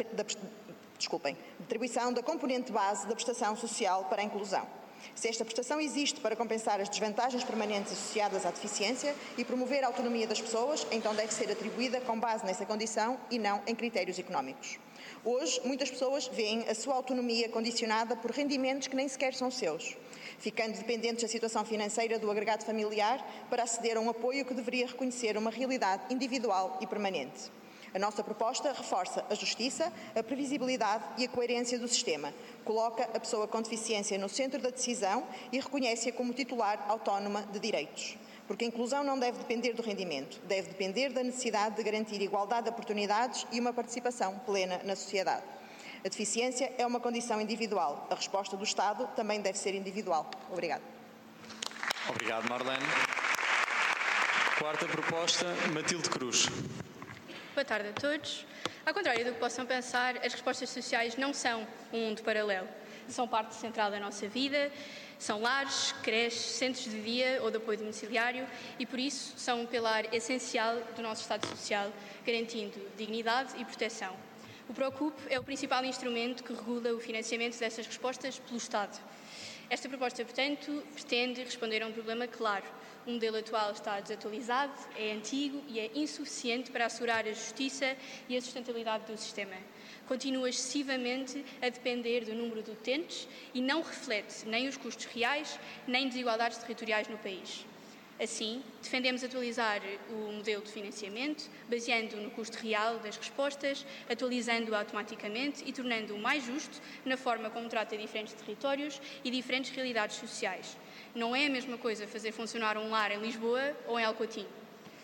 da componente base da prestação social para a inclusão. Se esta prestação existe para compensar as desvantagens permanentes associadas à deficiência e promover a autonomia das pessoas, então deve ser atribuída com base nessa condição e não em critérios económicos. Hoje, muitas pessoas veem a sua autonomia condicionada por rendimentos que nem sequer são seus, ficando dependentes da situação financeira do agregado familiar para aceder a um apoio que deveria reconhecer uma realidade individual e permanente. A nossa proposta reforça a justiça, a previsibilidade e a coerência do sistema, coloca a pessoa com deficiência no centro da decisão e reconhece-a como titular autónoma de direitos. Porque a inclusão não deve depender do rendimento, deve depender da necessidade de garantir igualdade de oportunidades e uma participação plena na sociedade. A deficiência é uma condição individual. A resposta do Estado também deve ser individual. Obrigado. Obrigado, Marlene. Quarta proposta, Matilde Cruz. Boa tarde a todos. Ao contrário do que possam pensar, as respostas sociais não são um mundo paralelo. São parte central da nossa vida, são lares, creches, centros de dia ou de apoio domiciliário e, por isso, são um pilar essencial do nosso Estado Social, garantindo dignidade e proteção. O PROCUP é o principal instrumento que regula o financiamento dessas respostas pelo Estado. Esta proposta, portanto, pretende responder a um problema claro. O modelo atual está desatualizado, é antigo e é insuficiente para assegurar a justiça e a sustentabilidade do sistema. Continua excessivamente a depender do número de utentes e não reflete nem os custos reais, nem desigualdades territoriais no país. Assim, defendemos atualizar o modelo de financiamento, baseando-o no custo real das respostas, atualizando-o automaticamente e tornando-o mais justo na forma como trata diferentes territórios e diferentes realidades sociais. Não é a mesma coisa fazer funcionar um lar em Lisboa ou em Alcotim.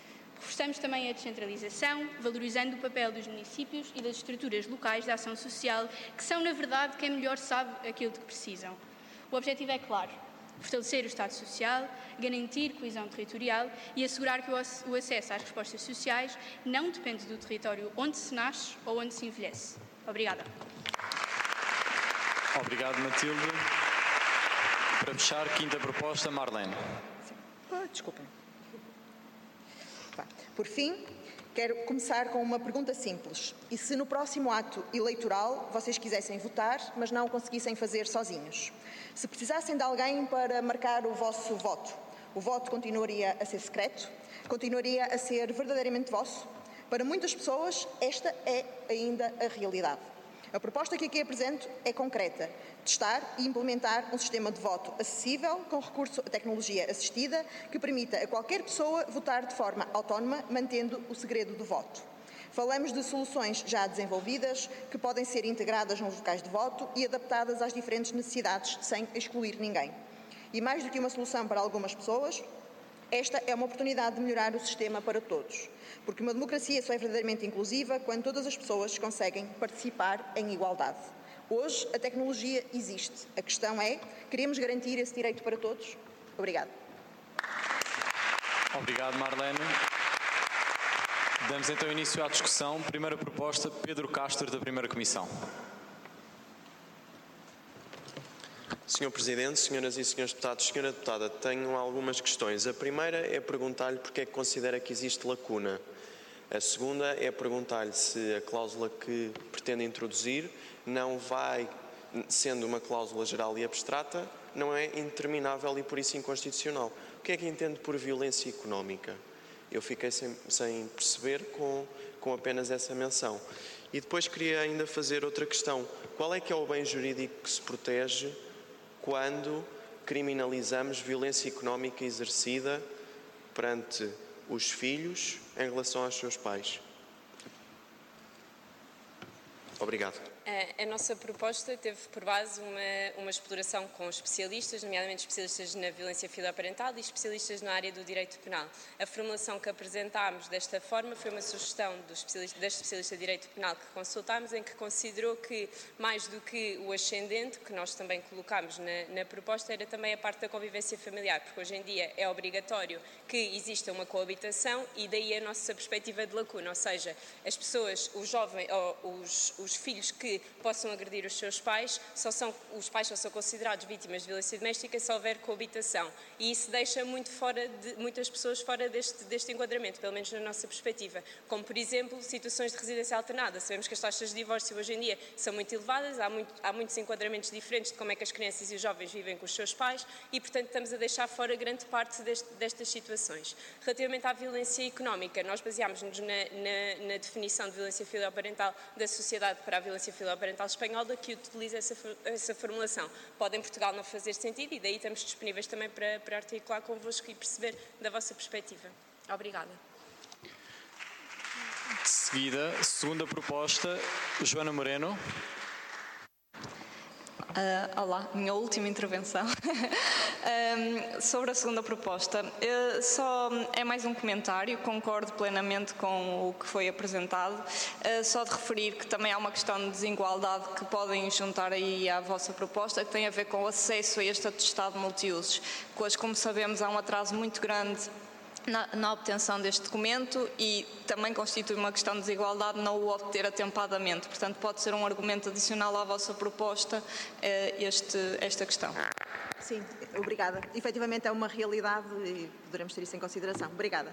Reforçamos também a descentralização, valorizando o papel dos municípios e das estruturas locais de ação social, que são, na verdade, quem melhor sabe aquilo de que precisam. O objetivo é claro: fortalecer o Estado Social, garantir coesão territorial e assegurar que o acesso às respostas sociais não depende do território onde se nasce ou onde se envelhece. Obrigada. Obrigado, Matilde. Para fechar, quinta proposta, Marlene. Desculpem. Por fim, quero começar com uma pergunta simples. E se no próximo ato eleitoral vocês quisessem votar, mas não o conseguissem fazer sozinhos? Se precisassem de alguém para marcar o vosso voto, o voto continuaria a ser secreto? Continuaria a ser verdadeiramente vosso? Para muitas pessoas, esta é ainda a realidade. A proposta que aqui apresento é concreta: testar e implementar um sistema de voto acessível, com recurso à tecnologia assistida, que permita a qualquer pessoa votar de forma autónoma, mantendo o segredo do voto. Falamos de soluções já desenvolvidas, que podem ser integradas nos locais de voto e adaptadas às diferentes necessidades, sem excluir ninguém. E mais do que uma solução para algumas pessoas, esta é uma oportunidade de melhorar o sistema para todos. Porque uma democracia só é verdadeiramente inclusiva quando todas as pessoas conseguem participar em igualdade. Hoje, a tecnologia existe. A questão é: queremos garantir esse direito para todos? Obrigada. Obrigado, Marlene. Damos então início à discussão. Primeira proposta, Pedro Castro, da Primeira Comissão. Senhor Presidente, senhoras e senhores deputados, senhora deputada, tenho algumas questões. A primeira é perguntar-lhe porque é que considera que existe lacuna. A segunda é perguntar-lhe se a cláusula que pretende introduzir não vai, sendo uma cláusula geral e abstrata, não é interminável e por isso inconstitucional. O que é que entende por violência económica? Eu fiquei sem perceber com apenas essa menção. E depois queria ainda fazer outra questão. Qual é que é o bem jurídico que se protege quando criminalizamos violência económica exercida perante os filhos em relação aos seus pais? Obrigado. A nossa proposta teve por base uma exploração com especialistas, nomeadamente especialistas na violência filoparental e especialistas na área do direito penal. A formulação que apresentámos desta forma foi uma sugestão da especialista de direito penal que consultámos, em que considerou que, mais do que o ascendente, que nós também colocámos na proposta, era também a parte da convivência familiar, porque hoje em dia é obrigatório que exista uma coabitação e daí a nossa perspectiva de lacuna, ou seja, as pessoas, os jovens, ou os filhos que possam agredir os seus pais, os pais só são considerados vítimas de violência doméstica se houver coabitação. E isso deixa muitas pessoas fora deste enquadramento, pelo menos na nossa perspectiva. Como, por exemplo, situações de residência alternada. Sabemos que as taxas de divórcio hoje em dia são muito elevadas, há muitos enquadramentos diferentes de como é que as crianças e os jovens vivem com os seus pais e, portanto, estamos a deixar fora grande parte destas situações. Relativamente à violência económica, nós baseámos-nos na definição de violência filoparental da Sociedade para a Violência Filoparental Espanhola, que utiliza essa formulação. Pode em Portugal não fazer sentido e daí estamos disponíveis também para articular convosco e perceber da vossa perspectiva. Obrigada. De seguida, segunda proposta, Joana Moreno. Olá, minha última intervenção. Sobre a segunda proposta, só é mais um comentário, concordo plenamente com o que foi apresentado, só de referir que também há uma questão de desigualdade que podem juntar aí à vossa proposta, que tem a ver com o acesso a este atestado multiusos, pois, como sabemos, há um atraso muito grande na obtenção deste documento e também constitui uma questão de desigualdade não o obter atempadamente. Portanto, pode ser um argumento adicional à vossa proposta esta questão. Sim, obrigada. Efetivamente é uma realidade e poderemos ter isso em consideração. Obrigada.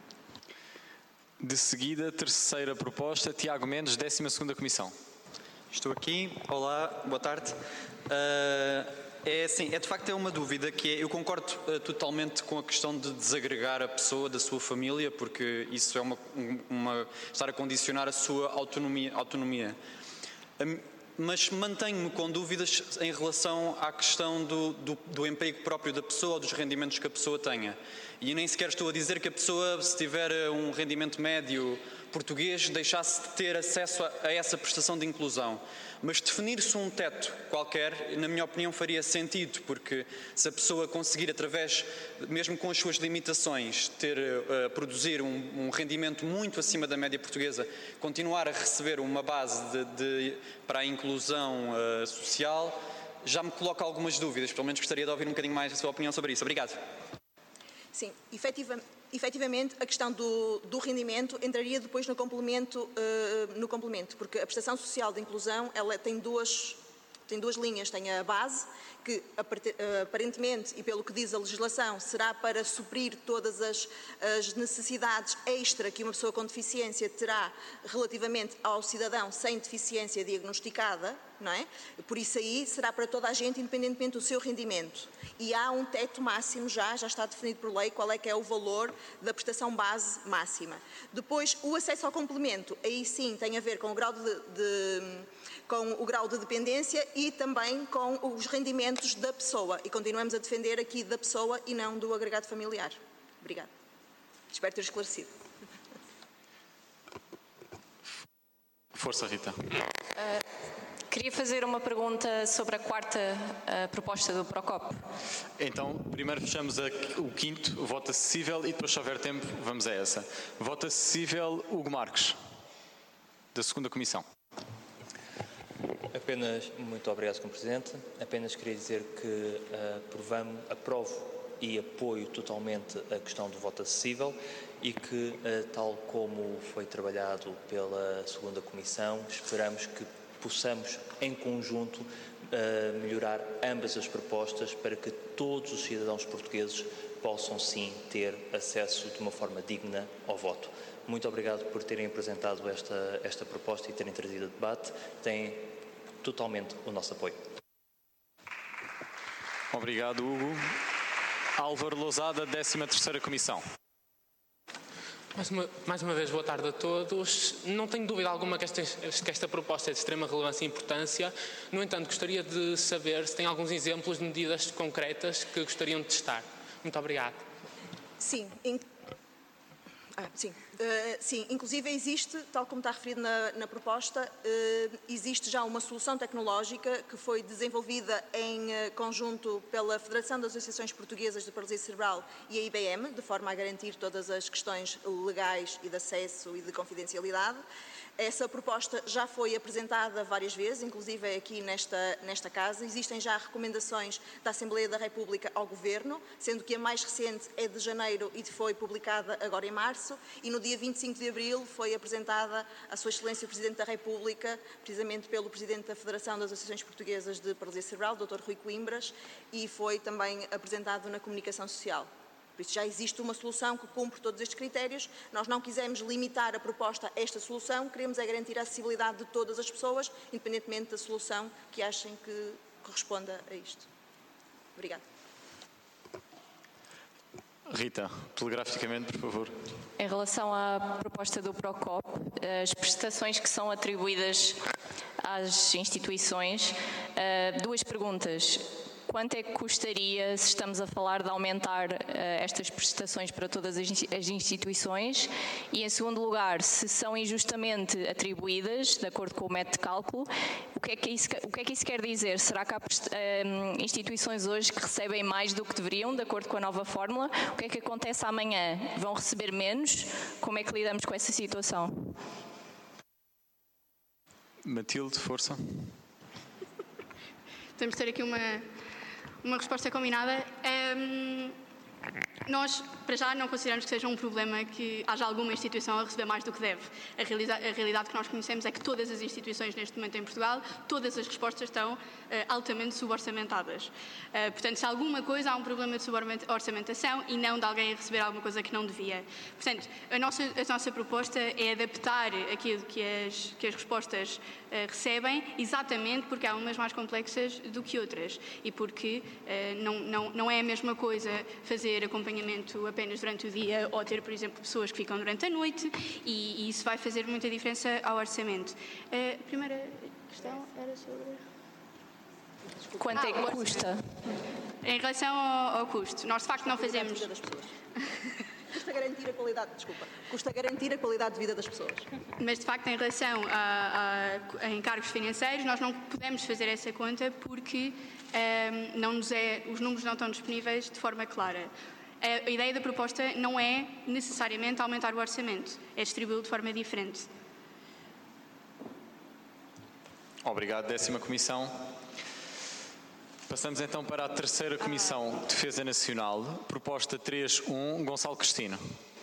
De seguida, terceira proposta, Tiago Mendes, 12ª Comissão. Estou aqui. Olá, boa tarde. De facto é uma dúvida que eu concordo totalmente com a questão de desagregar a pessoa da sua família, porque isso é estar a condicionar a sua autonomia. Mas mantenho-me com dúvidas em relação à questão do emprego próprio da pessoa ou dos rendimentos que a pessoa tenha. E nem sequer estou a dizer que a pessoa, se tiver um rendimento médio português deixasse de ter acesso a essa prestação de inclusão. Mas definir-se um teto qualquer, na minha opinião, faria sentido, porque se a pessoa conseguir, através, mesmo com as suas limitações, produzir um rendimento muito acima da média portuguesa, continuar a receber uma base para a inclusão social, já me coloca algumas dúvidas. Pelo menos gostaria de ouvir um bocadinho mais a sua opinião sobre isso. Obrigado. Sim, efetivamente a questão do rendimento entraria depois no complemento, porque a prestação social de inclusão ela tem duas linhas. Tem a base, que aparentemente, e pelo que diz a legislação, será para suprir todas as necessidades extra que uma pessoa com deficiência terá relativamente ao cidadão sem deficiência diagnosticada, não é? Por isso aí será para toda a gente, independentemente do seu rendimento. E há um teto máximo já está definido por lei qual é que é o valor da prestação base máxima. Depois, o acesso ao complemento, aí sim tem a ver com o grau de dependência e também com os rendimentos da pessoa. E continuamos a defender aqui da pessoa e não do agregado familiar. Obrigada. Espero ter esclarecido. Força, Rita. Queria fazer uma pergunta sobre a quarta proposta do Procop. Então, primeiro fechamos o quinto, o voto acessível, e depois, se houver tempo, vamos a essa. Voto acessível, Hugo Marques, da segunda comissão. Muito obrigado, Sr. Presidente. Apenas queria dizer que aprovo e apoio totalmente a questão do voto acessível e que, tal como foi trabalhado pela segunda comissão, esperamos que possamos, em conjunto, melhorar ambas as propostas para que todos os cidadãos portugueses possam, sim, ter acesso de uma forma digna ao voto. Muito obrigado por terem apresentado esta proposta e terem trazido a debate. Têm totalmente o nosso apoio. Obrigado, Hugo. Álvaro Lousada, 13ª Comissão. Mais uma vez, boa tarde a todos. Não tenho dúvida alguma que esta proposta é de extrema relevância e importância. No entanto, gostaria de saber se tem alguns exemplos de medidas concretas que gostariam de testar. Muito obrigado. Sim. Sim, inclusive existe, tal como está referido na proposta, existe já uma solução tecnológica que foi desenvolvida em conjunto pela Federação das Associações Portuguesas de Paralisia Cerebral e a IBM, de forma a garantir todas as questões legais e de acesso e de confidencialidade. Essa proposta já foi apresentada várias vezes, inclusive aqui nesta casa. Existem já recomendações da Assembleia da República ao Governo, sendo que a mais recente é de janeiro e foi publicada agora em março, e no dia 25 de abril foi apresentada à Sua Excelência o Presidente da República, precisamente pelo Presidente da Federação das Associações Portuguesas de Paralisia Cerebral, Dr. Rui Coimbras, e foi também apresentado na comunicação social. Por isso já existe uma solução que cumpre todos estes critérios. Nós não quisemos limitar a proposta a esta solução, queremos é garantir a acessibilidade de todas as pessoas, independentemente da solução que achem que corresponda a isto. Obrigada. Rita, telegraficamente, por favor. Em relação à proposta do Procop, as prestações que são atribuídas às instituições, duas perguntas. Quanto é que custaria, se estamos a falar de aumentar estas prestações para todas as instituições? E, em segundo lugar, se são injustamente atribuídas, de acordo com o método de cálculo, o que é que isso quer dizer? Será que há instituições hoje que recebem mais do que deveriam, de acordo com a nova fórmula? O que é que acontece amanhã? Vão receber menos? Como é que lidamos com essa situação? Matilde, força. Temos de ter aqui uma resposta combinada. Nós, para já, não consideramos que seja um problema que haja alguma instituição a receber mais do que deve. A realidade que nós conhecemos é que todas as instituições neste momento em Portugal, todas as respostas estão altamente suborçamentadas. Portanto, se alguma coisa, há um problema de suborçamentação e não de alguém a receber alguma coisa que não devia. Portanto, a nossa proposta é adaptar aquilo que as respostas recebem, exatamente porque há umas mais complexas do que outras e porque não é a mesma coisa fazer acompanhamento apenas durante o dia ou ter, por exemplo, pessoas que ficam durante a noite e isso vai fazer muita diferença ao orçamento. A primeira questão era sobre... Quanto é que custa? Em relação ao custo, nós de facto não fazemos... custa garantir a qualidade, custa garantir a qualidade de vida das pessoas. Mas, de facto, em relação a encargos financeiros, nós não podemos fazer essa conta porque os números não estão disponíveis de forma clara. A ideia da proposta não é necessariamente aumentar o orçamento, é distribuí-lo de forma diferente. Obrigado, 10ª Comissão. Passamos então para a 3ª Comissão de Defesa Nacional. Proposta 3.1, Gonçalo Cristina.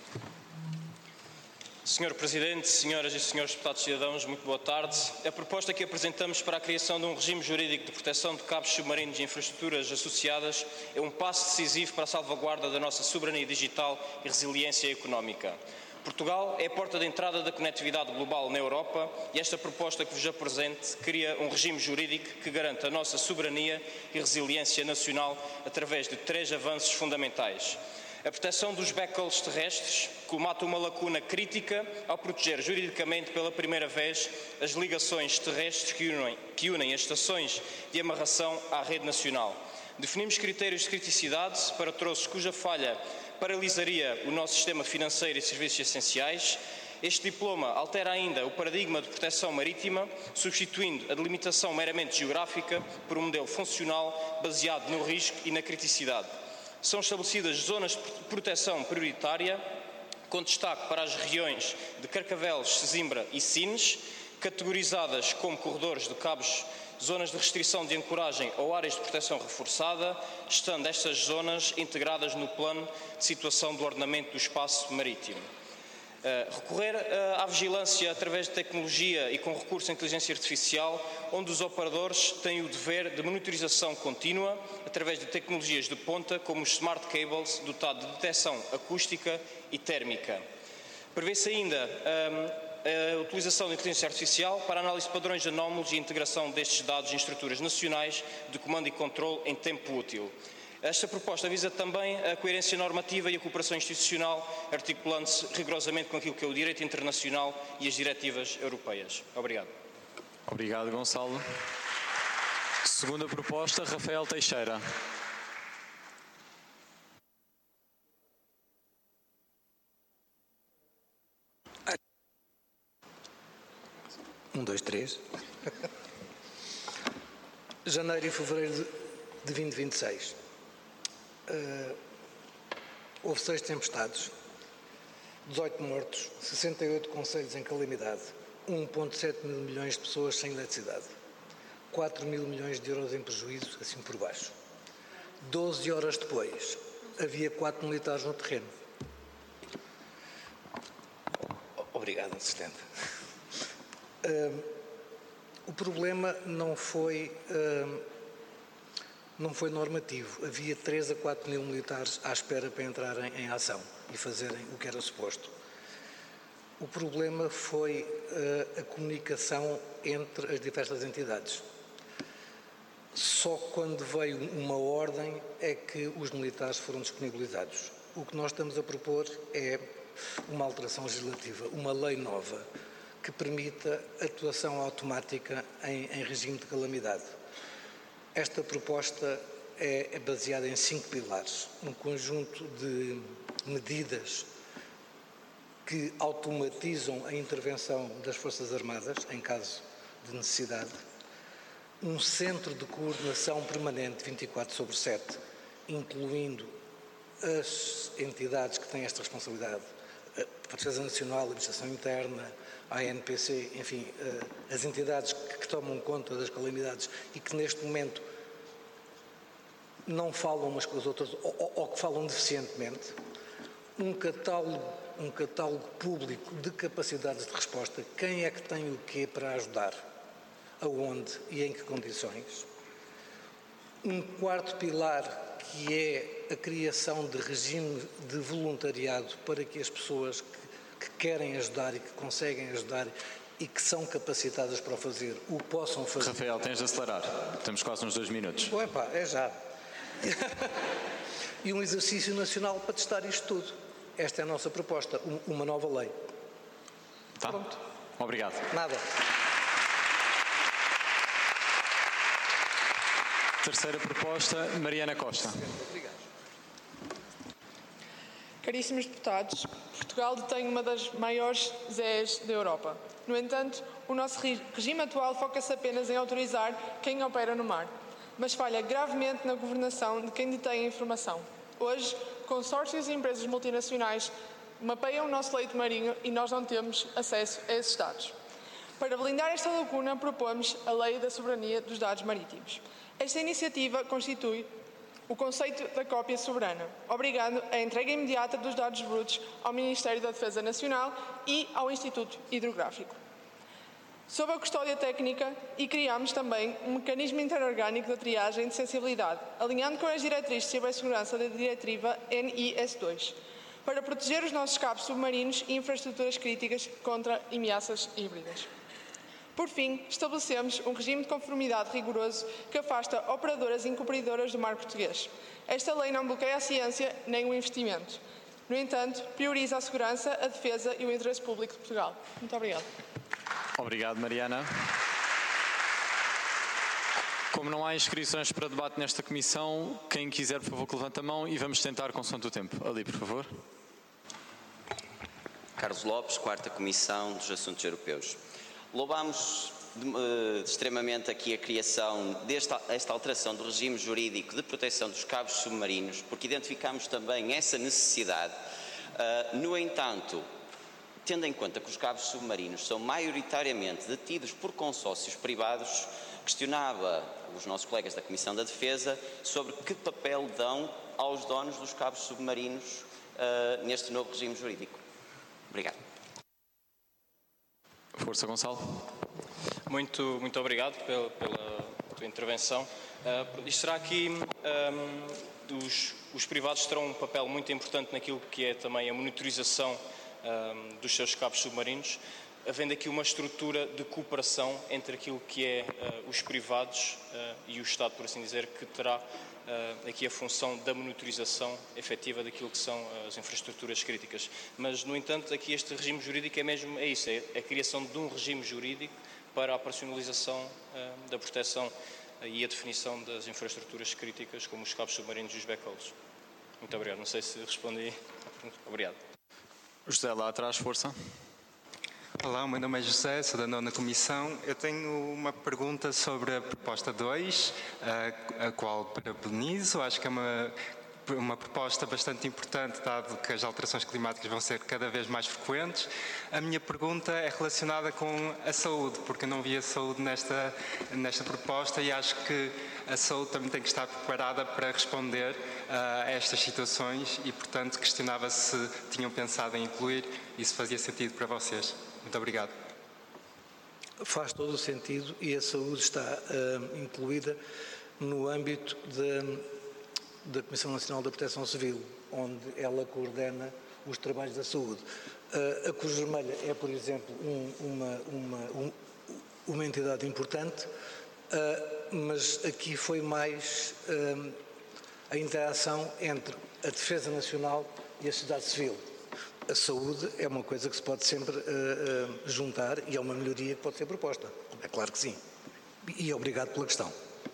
Senhor Presidente, senhoras e senhores deputados cidadãos, muito boa tarde. A proposta que apresentamos para a criação de um regime jurídico de proteção de cabos submarinos e infraestruturas associadas é um passo decisivo para a salvaguarda da nossa soberania digital e resiliência económica. Portugal é a porta de entrada da conectividade global na Europa e esta proposta que vos apresento cria um regime jurídico que garante a nossa soberania e resiliência nacional através de 3 avanços fundamentais. A proteção dos backhauls terrestres colmata uma lacuna crítica ao proteger juridicamente pela primeira vez as ligações terrestres que unem as estações de amarração à rede nacional. Definimos critérios de criticidade para troços cuja falha paralisaria o nosso sistema financeiro e serviços essenciais. Este diploma altera ainda o paradigma de proteção marítima, substituindo a delimitação meramente geográfica por um modelo funcional baseado no risco e na criticidade. São estabelecidas zonas de proteção prioritária, com destaque para as regiões de Carcavelos, Sesimbra e Sines, categorizadas como corredores de cabos, zonas de restrição de ancoragem ou áreas de proteção reforçada, estando estas zonas integradas no plano de situação do ordenamento do espaço marítimo. Recorrer à vigilância através de tecnologia e com recurso à inteligência artificial, onde os operadores têm o dever de monitorização contínua através de tecnologias de ponta, como os smart cables, dotado de detecção acústica e térmica. Prevê-se ainda a utilização da inteligência artificial para a análise de padrões anómalos e integração destes dados em estruturas nacionais de comando e controle em tempo útil. Esta proposta visa também a coerência normativa e a cooperação institucional, articulando-se rigorosamente com aquilo que é o direito internacional e as diretivas europeias. Obrigado. Obrigado, Gonçalo. 2ª proposta, Rafael Teixeira. Janeiro e fevereiro de 2026. Houve 6 tempestades, 18 mortos, 68 concelhos em calamidade, 1,7 mil milhões de pessoas sem eletricidade, 4 mil milhões de euros em prejuízo, assim por baixo. 12 horas depois, havia 4 militares no terreno. Obrigado, assistente. O problema não foi normativo. Havia 3 a 4 mil militares à espera para entrarem em ação e fazerem o que era suposto. O problema foi a comunicação entre as diversas entidades. Só quando veio uma ordem é que os militares foram disponibilizados. O que nós estamos a propor é uma alteração legislativa, uma lei nova, que permita atuação automática em regime de calamidade. Esta proposta é baseada em 5 pilares, um conjunto de medidas que automatizam a intervenção das Forças Armadas, em caso de necessidade, um centro de coordenação permanente 24/7, incluindo as entidades que têm esta responsabilidade, a Defesa Nacional, a Administração Interna, a ANPC, enfim, as entidades que tomam conta das calamidades e que neste momento não falam umas com as outras ou que falam deficientemente, um catálogo público de capacidades de resposta, quem é que tem o quê para ajudar, aonde e em que condições. Um 4º pilar, que é a criação de regime de voluntariado para que as pessoas que querem ajudar e que conseguem ajudar e que são capacitadas para o fazer, o possam fazer. Rafael, tens de acelerar. Temos quase uns 2 minutos. Epá, é já. E um exercício nacional para testar isto tudo. Esta é a nossa proposta, uma nova lei. Tá? Pronto. Obrigado. Nada. 3ª proposta, Mariana Costa. Obrigado. Caríssimos deputados, Portugal detém uma das maiores ZEs da Europa. No entanto, o nosso regime atual foca-se apenas em autorizar quem opera no mar, mas falha gravemente na governação de quem detém a informação. Hoje, consórcios e empresas multinacionais mapeiam o nosso leito marinho e nós não temos acesso a esses dados. Para blindar esta lacuna, propomos a Lei da Soberania dos Dados Marítimos. Esta iniciativa constitui o conceito da cópia soberana, obrigando a entrega imediata dos dados brutos ao Ministério da Defesa Nacional e ao Instituto Hidrográfico. Sob a custódia técnica, e criamos também um mecanismo interorgânico de triagem de sensibilidade, alinhando com as diretrizes de cibersegurança da Diretiva NIS2, para proteger os nossos cabos submarinos e infraestruturas críticas contra ameaças híbridas. Por fim, estabelecemos um regime de conformidade rigoroso que afasta operadoras incumpridoras do mar português. Esta lei não bloqueia a ciência nem o investimento. No entanto, prioriza a segurança, a defesa e o interesse público de Portugal. Muito obrigada. Obrigado, Mariana. Como não há inscrições para debate nesta comissão, quem quiser, por favor, que levante a mão e vamos tentar consoante o tempo. Ali, por favor. Carlos Lopes, 4ª Comissão dos Assuntos Europeus. Louvamos extremamente aqui a criação desta alteração do regime jurídico de proteção dos cabos submarinos, porque identificamos também essa necessidade. No entanto, tendo em conta que os cabos submarinos são maioritariamente detidos por consórcios privados, questionava os nossos colegas da Comissão da Defesa sobre que papel dão aos donos dos cabos submarinos neste novo regime jurídico. Obrigado. Força, Gonçalo. Muito obrigado pela tua intervenção. Isto será aqui, os privados terão um papel muito importante naquilo que é também a monitorização dos seus cabos submarinos, havendo aqui uma estrutura de cooperação entre aquilo que é os privados e o Estado, por assim dizer, que terá aqui a função da monitorização efetiva daquilo que são as infraestruturas críticas. Mas, no entanto, aqui este regime jurídico é isso, é a criação de um regime jurídico para a operacionalização da proteção e a definição das infraestruturas críticas, como os cabos submarinos e os backhauls. Muito obrigado. Não sei se respondi. Obrigado. José, lá atrás, força. Olá, o meu nome é José, sou da 9ª Comissão. Eu tenho uma pergunta sobre a proposta 2, a qual parabenizo. Acho que é uma proposta bastante importante, dado que as alterações climáticas vão ser cada vez mais frequentes. A minha pergunta é relacionada com a saúde, porque eu não vi a saúde nesta proposta e acho que a saúde também tem que estar preparada para responder a estas situações e, portanto, questionava se tinham pensado em incluir e se fazia sentido para vocês. Muito obrigado. Faz todo o sentido e a saúde está incluída no âmbito da Comissão Nacional da Proteção Civil, onde ela coordena os trabalhos da saúde. A Cruz Vermelha é, por exemplo, uma entidade importante, mas aqui foi mais a interação entre a Defesa Nacional e a sociedade civil. A saúde é uma coisa que se pode sempre juntar e é uma melhoria que pode ser proposta. É claro que sim. E obrigado pela questão.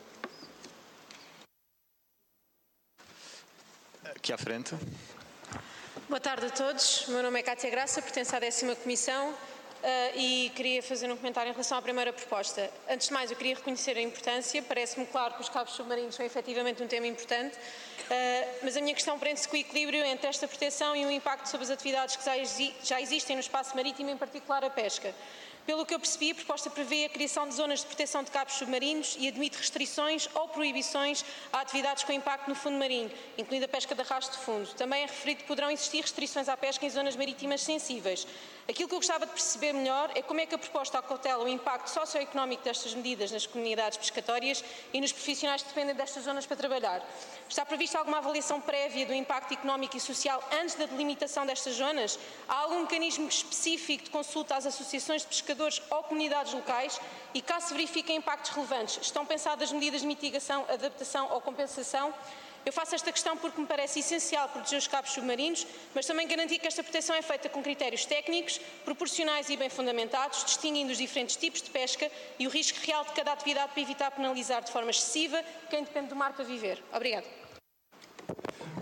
Aqui à frente. Boa tarde a todos. O meu nome é Cátia Graça, pertenço à 10ª Comissão e queria fazer um comentário em relação à primeira proposta. Antes de mais, eu queria reconhecer a importância. Parece-me claro que os cabos submarinos são efetivamente um tema importante, mas a minha questão prende-se com o equilíbrio entre esta proteção e o impacto sobre as atividades que já existem no espaço marítimo, em particular a pesca. Pelo que eu percebi, a proposta prevê a criação de zonas de proteção de cabos submarinos e admite restrições ou proibições a atividades com impacto no fundo marinho, incluindo a pesca de arrasto de fundo. Também é referido que poderão existir restrições à pesca em zonas marítimas sensíveis. Aquilo que eu gostava de perceber melhor é como é que a proposta acautela o impacto socioeconómico destas medidas nas comunidades pescatórias e nos profissionais que dependem destas zonas para trabalhar. Está prevista alguma avaliação prévia do impacto económico e social antes da delimitação destas zonas? Há algum mecanismo específico de consulta às associações de pescadores ou comunidades locais? E caso se verifiquem impactos relevantes, estão pensadas medidas de mitigação, adaptação ou compensação? Eu faço esta questão porque me parece essencial proteger os cabos submarinos, mas também garantir que esta proteção é feita com critérios técnicos, proporcionais e bem fundamentados, distinguindo os diferentes tipos de pesca e o risco real de cada atividade para evitar penalizar de forma excessiva quem depende do mar para viver. Obrigada.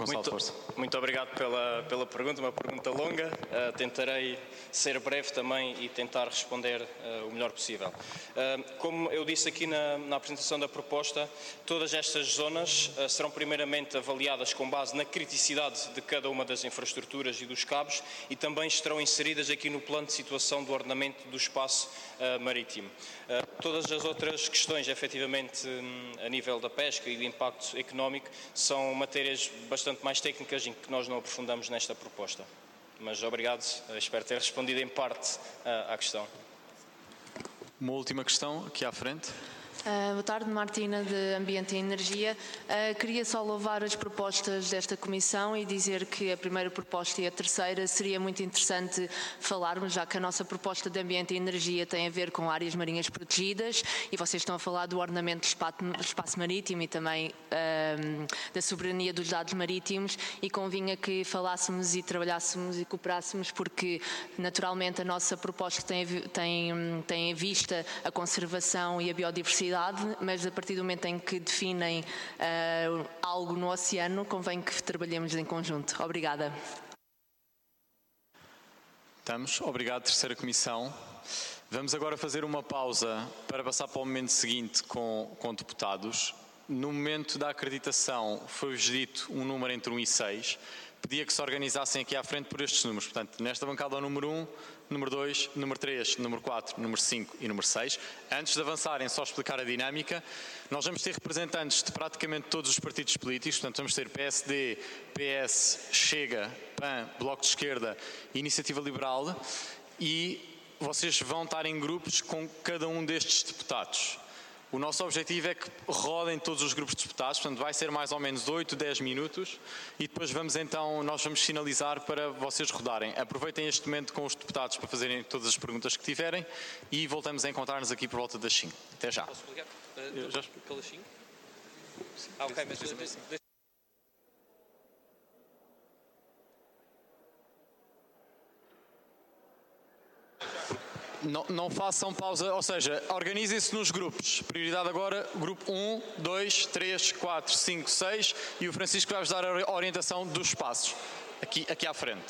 Gonçalo, força. Muito obrigado pela pergunta, uma pergunta longa. Tentarei ser breve também e tentar responder o melhor possível. Como eu disse aqui na apresentação da proposta, todas estas zonas serão primeiramente avaliadas com base na criticidade de cada uma das infraestruturas e dos cabos e também estarão inseridas aqui no plano de situação do ordenamento do espaço marítimo. Todas as outras questões, efetivamente, a nível da pesca e do impacto económico, são matérias bastante mais técnicas em que nós não aprofundamos nesta proposta. Mas obrigado, espero ter respondido em parte à questão. Uma última questão aqui à frente. Boa tarde, Martina, de Ambiente e Energia. Queria só louvar as propostas desta Comissão e dizer que a primeira proposta e a terceira seria muito interessante falarmos, já que a nossa proposta de Ambiente e Energia tem a ver com áreas marinhas protegidas e vocês estão a falar do ordenamento do espaço marítimo e também da soberania dos dados marítimos, e convinha que falássemos e trabalhássemos e cooperássemos, porque naturalmente a nossa proposta tem em vista a conservação e a biodiversidade, mas a partir do momento em que definem algo no oceano, convém que trabalhemos em conjunto. Obrigada. Estamos. Obrigado, terceira comissão. Vamos agora fazer uma pausa para passar para o momento seguinte com deputados. No momento da acreditação foi-vos dito um número entre 1 e 6. Pedia que se organizassem aqui à frente por estes números. Portanto, nesta bancada o número 1, número 2, número 3, número 4, número 5 e número 6. Antes de avançarem, só explicar a dinâmica. Nós vamos ter representantes de praticamente todos os partidos políticos. Portanto, vamos ter PSD, PS, Chega, PAN, Bloco de Esquerda e Iniciativa Liberal. E vocês vão estar em grupos com cada um destes deputados. O nosso objetivo é que rodem todos os grupos de deputados, portanto vai ser mais ou menos 8, 10 minutos e depois nós vamos sinalizar para vocês rodarem. Aproveitem este momento com os deputados para fazerem todas as perguntas que tiverem e voltamos a encontrar-nos aqui por volta das 5. Até já. Posso explicar? Já explico pelas 5? Ok, mas... Não façam pausa, ou seja, organizem-se nos grupos. Prioridade agora, grupo 1, 2, 3, 4, 5, 6 e o Francisco vai-vos dar a orientação dos espaços, aqui à frente.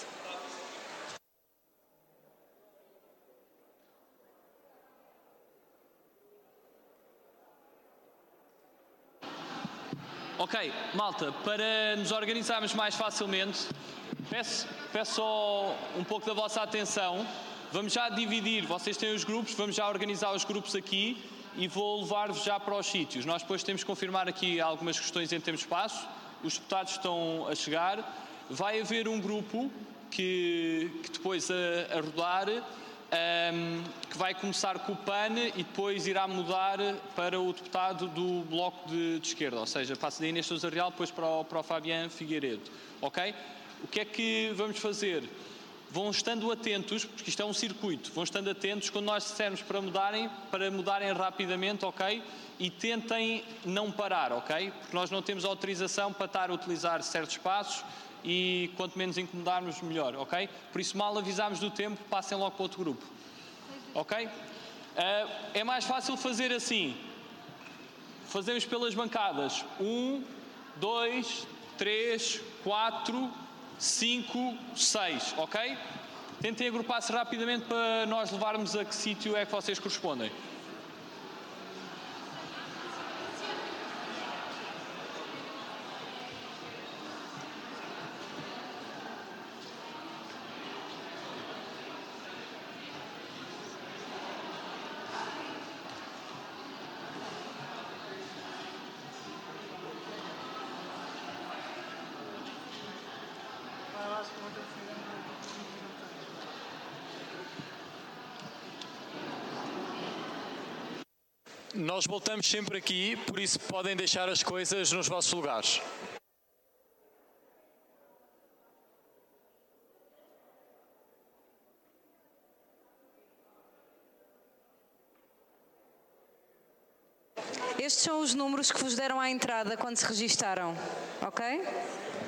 Ok, malta, para nos organizarmos mais facilmente, peço só um pouco da vossa atenção. Vamos já dividir, vocês têm os grupos, vamos já organizar os grupos aqui e vou levar-vos já para os sítios. Nós depois temos que confirmar aqui algumas questões em termos de espaço, os deputados estão a chegar, vai haver um grupo que depois a rodar, que vai começar com o PAN e depois irá mudar para o deputado do Bloco de Esquerda, ou seja, passa da Inês Sousa Real depois para o Fabiano Figueiredo, ok? O que é que vamos fazer? Vão estando atentos, porque isto é um circuito, vão estando atentos quando nós dissermos para mudarem rapidamente, ok? E tentem não parar, ok? Porque nós não temos autorização para estar a utilizar certos espaços e quanto menos incomodarmos, melhor, ok? Por isso, mal avisarmos do tempo, passem logo para outro grupo, ok? É mais fácil fazer assim. Fazemos pelas bancadas. 1, 2, 3, 4... 5, 6, ok? Tentem agrupar-se rapidamente para nós levarmos a que sítio é que vocês correspondem. Nós voltamos sempre aqui, por isso podem deixar as coisas nos vossos lugares. Estes são os números que vos deram à entrada quando se registaram, ok?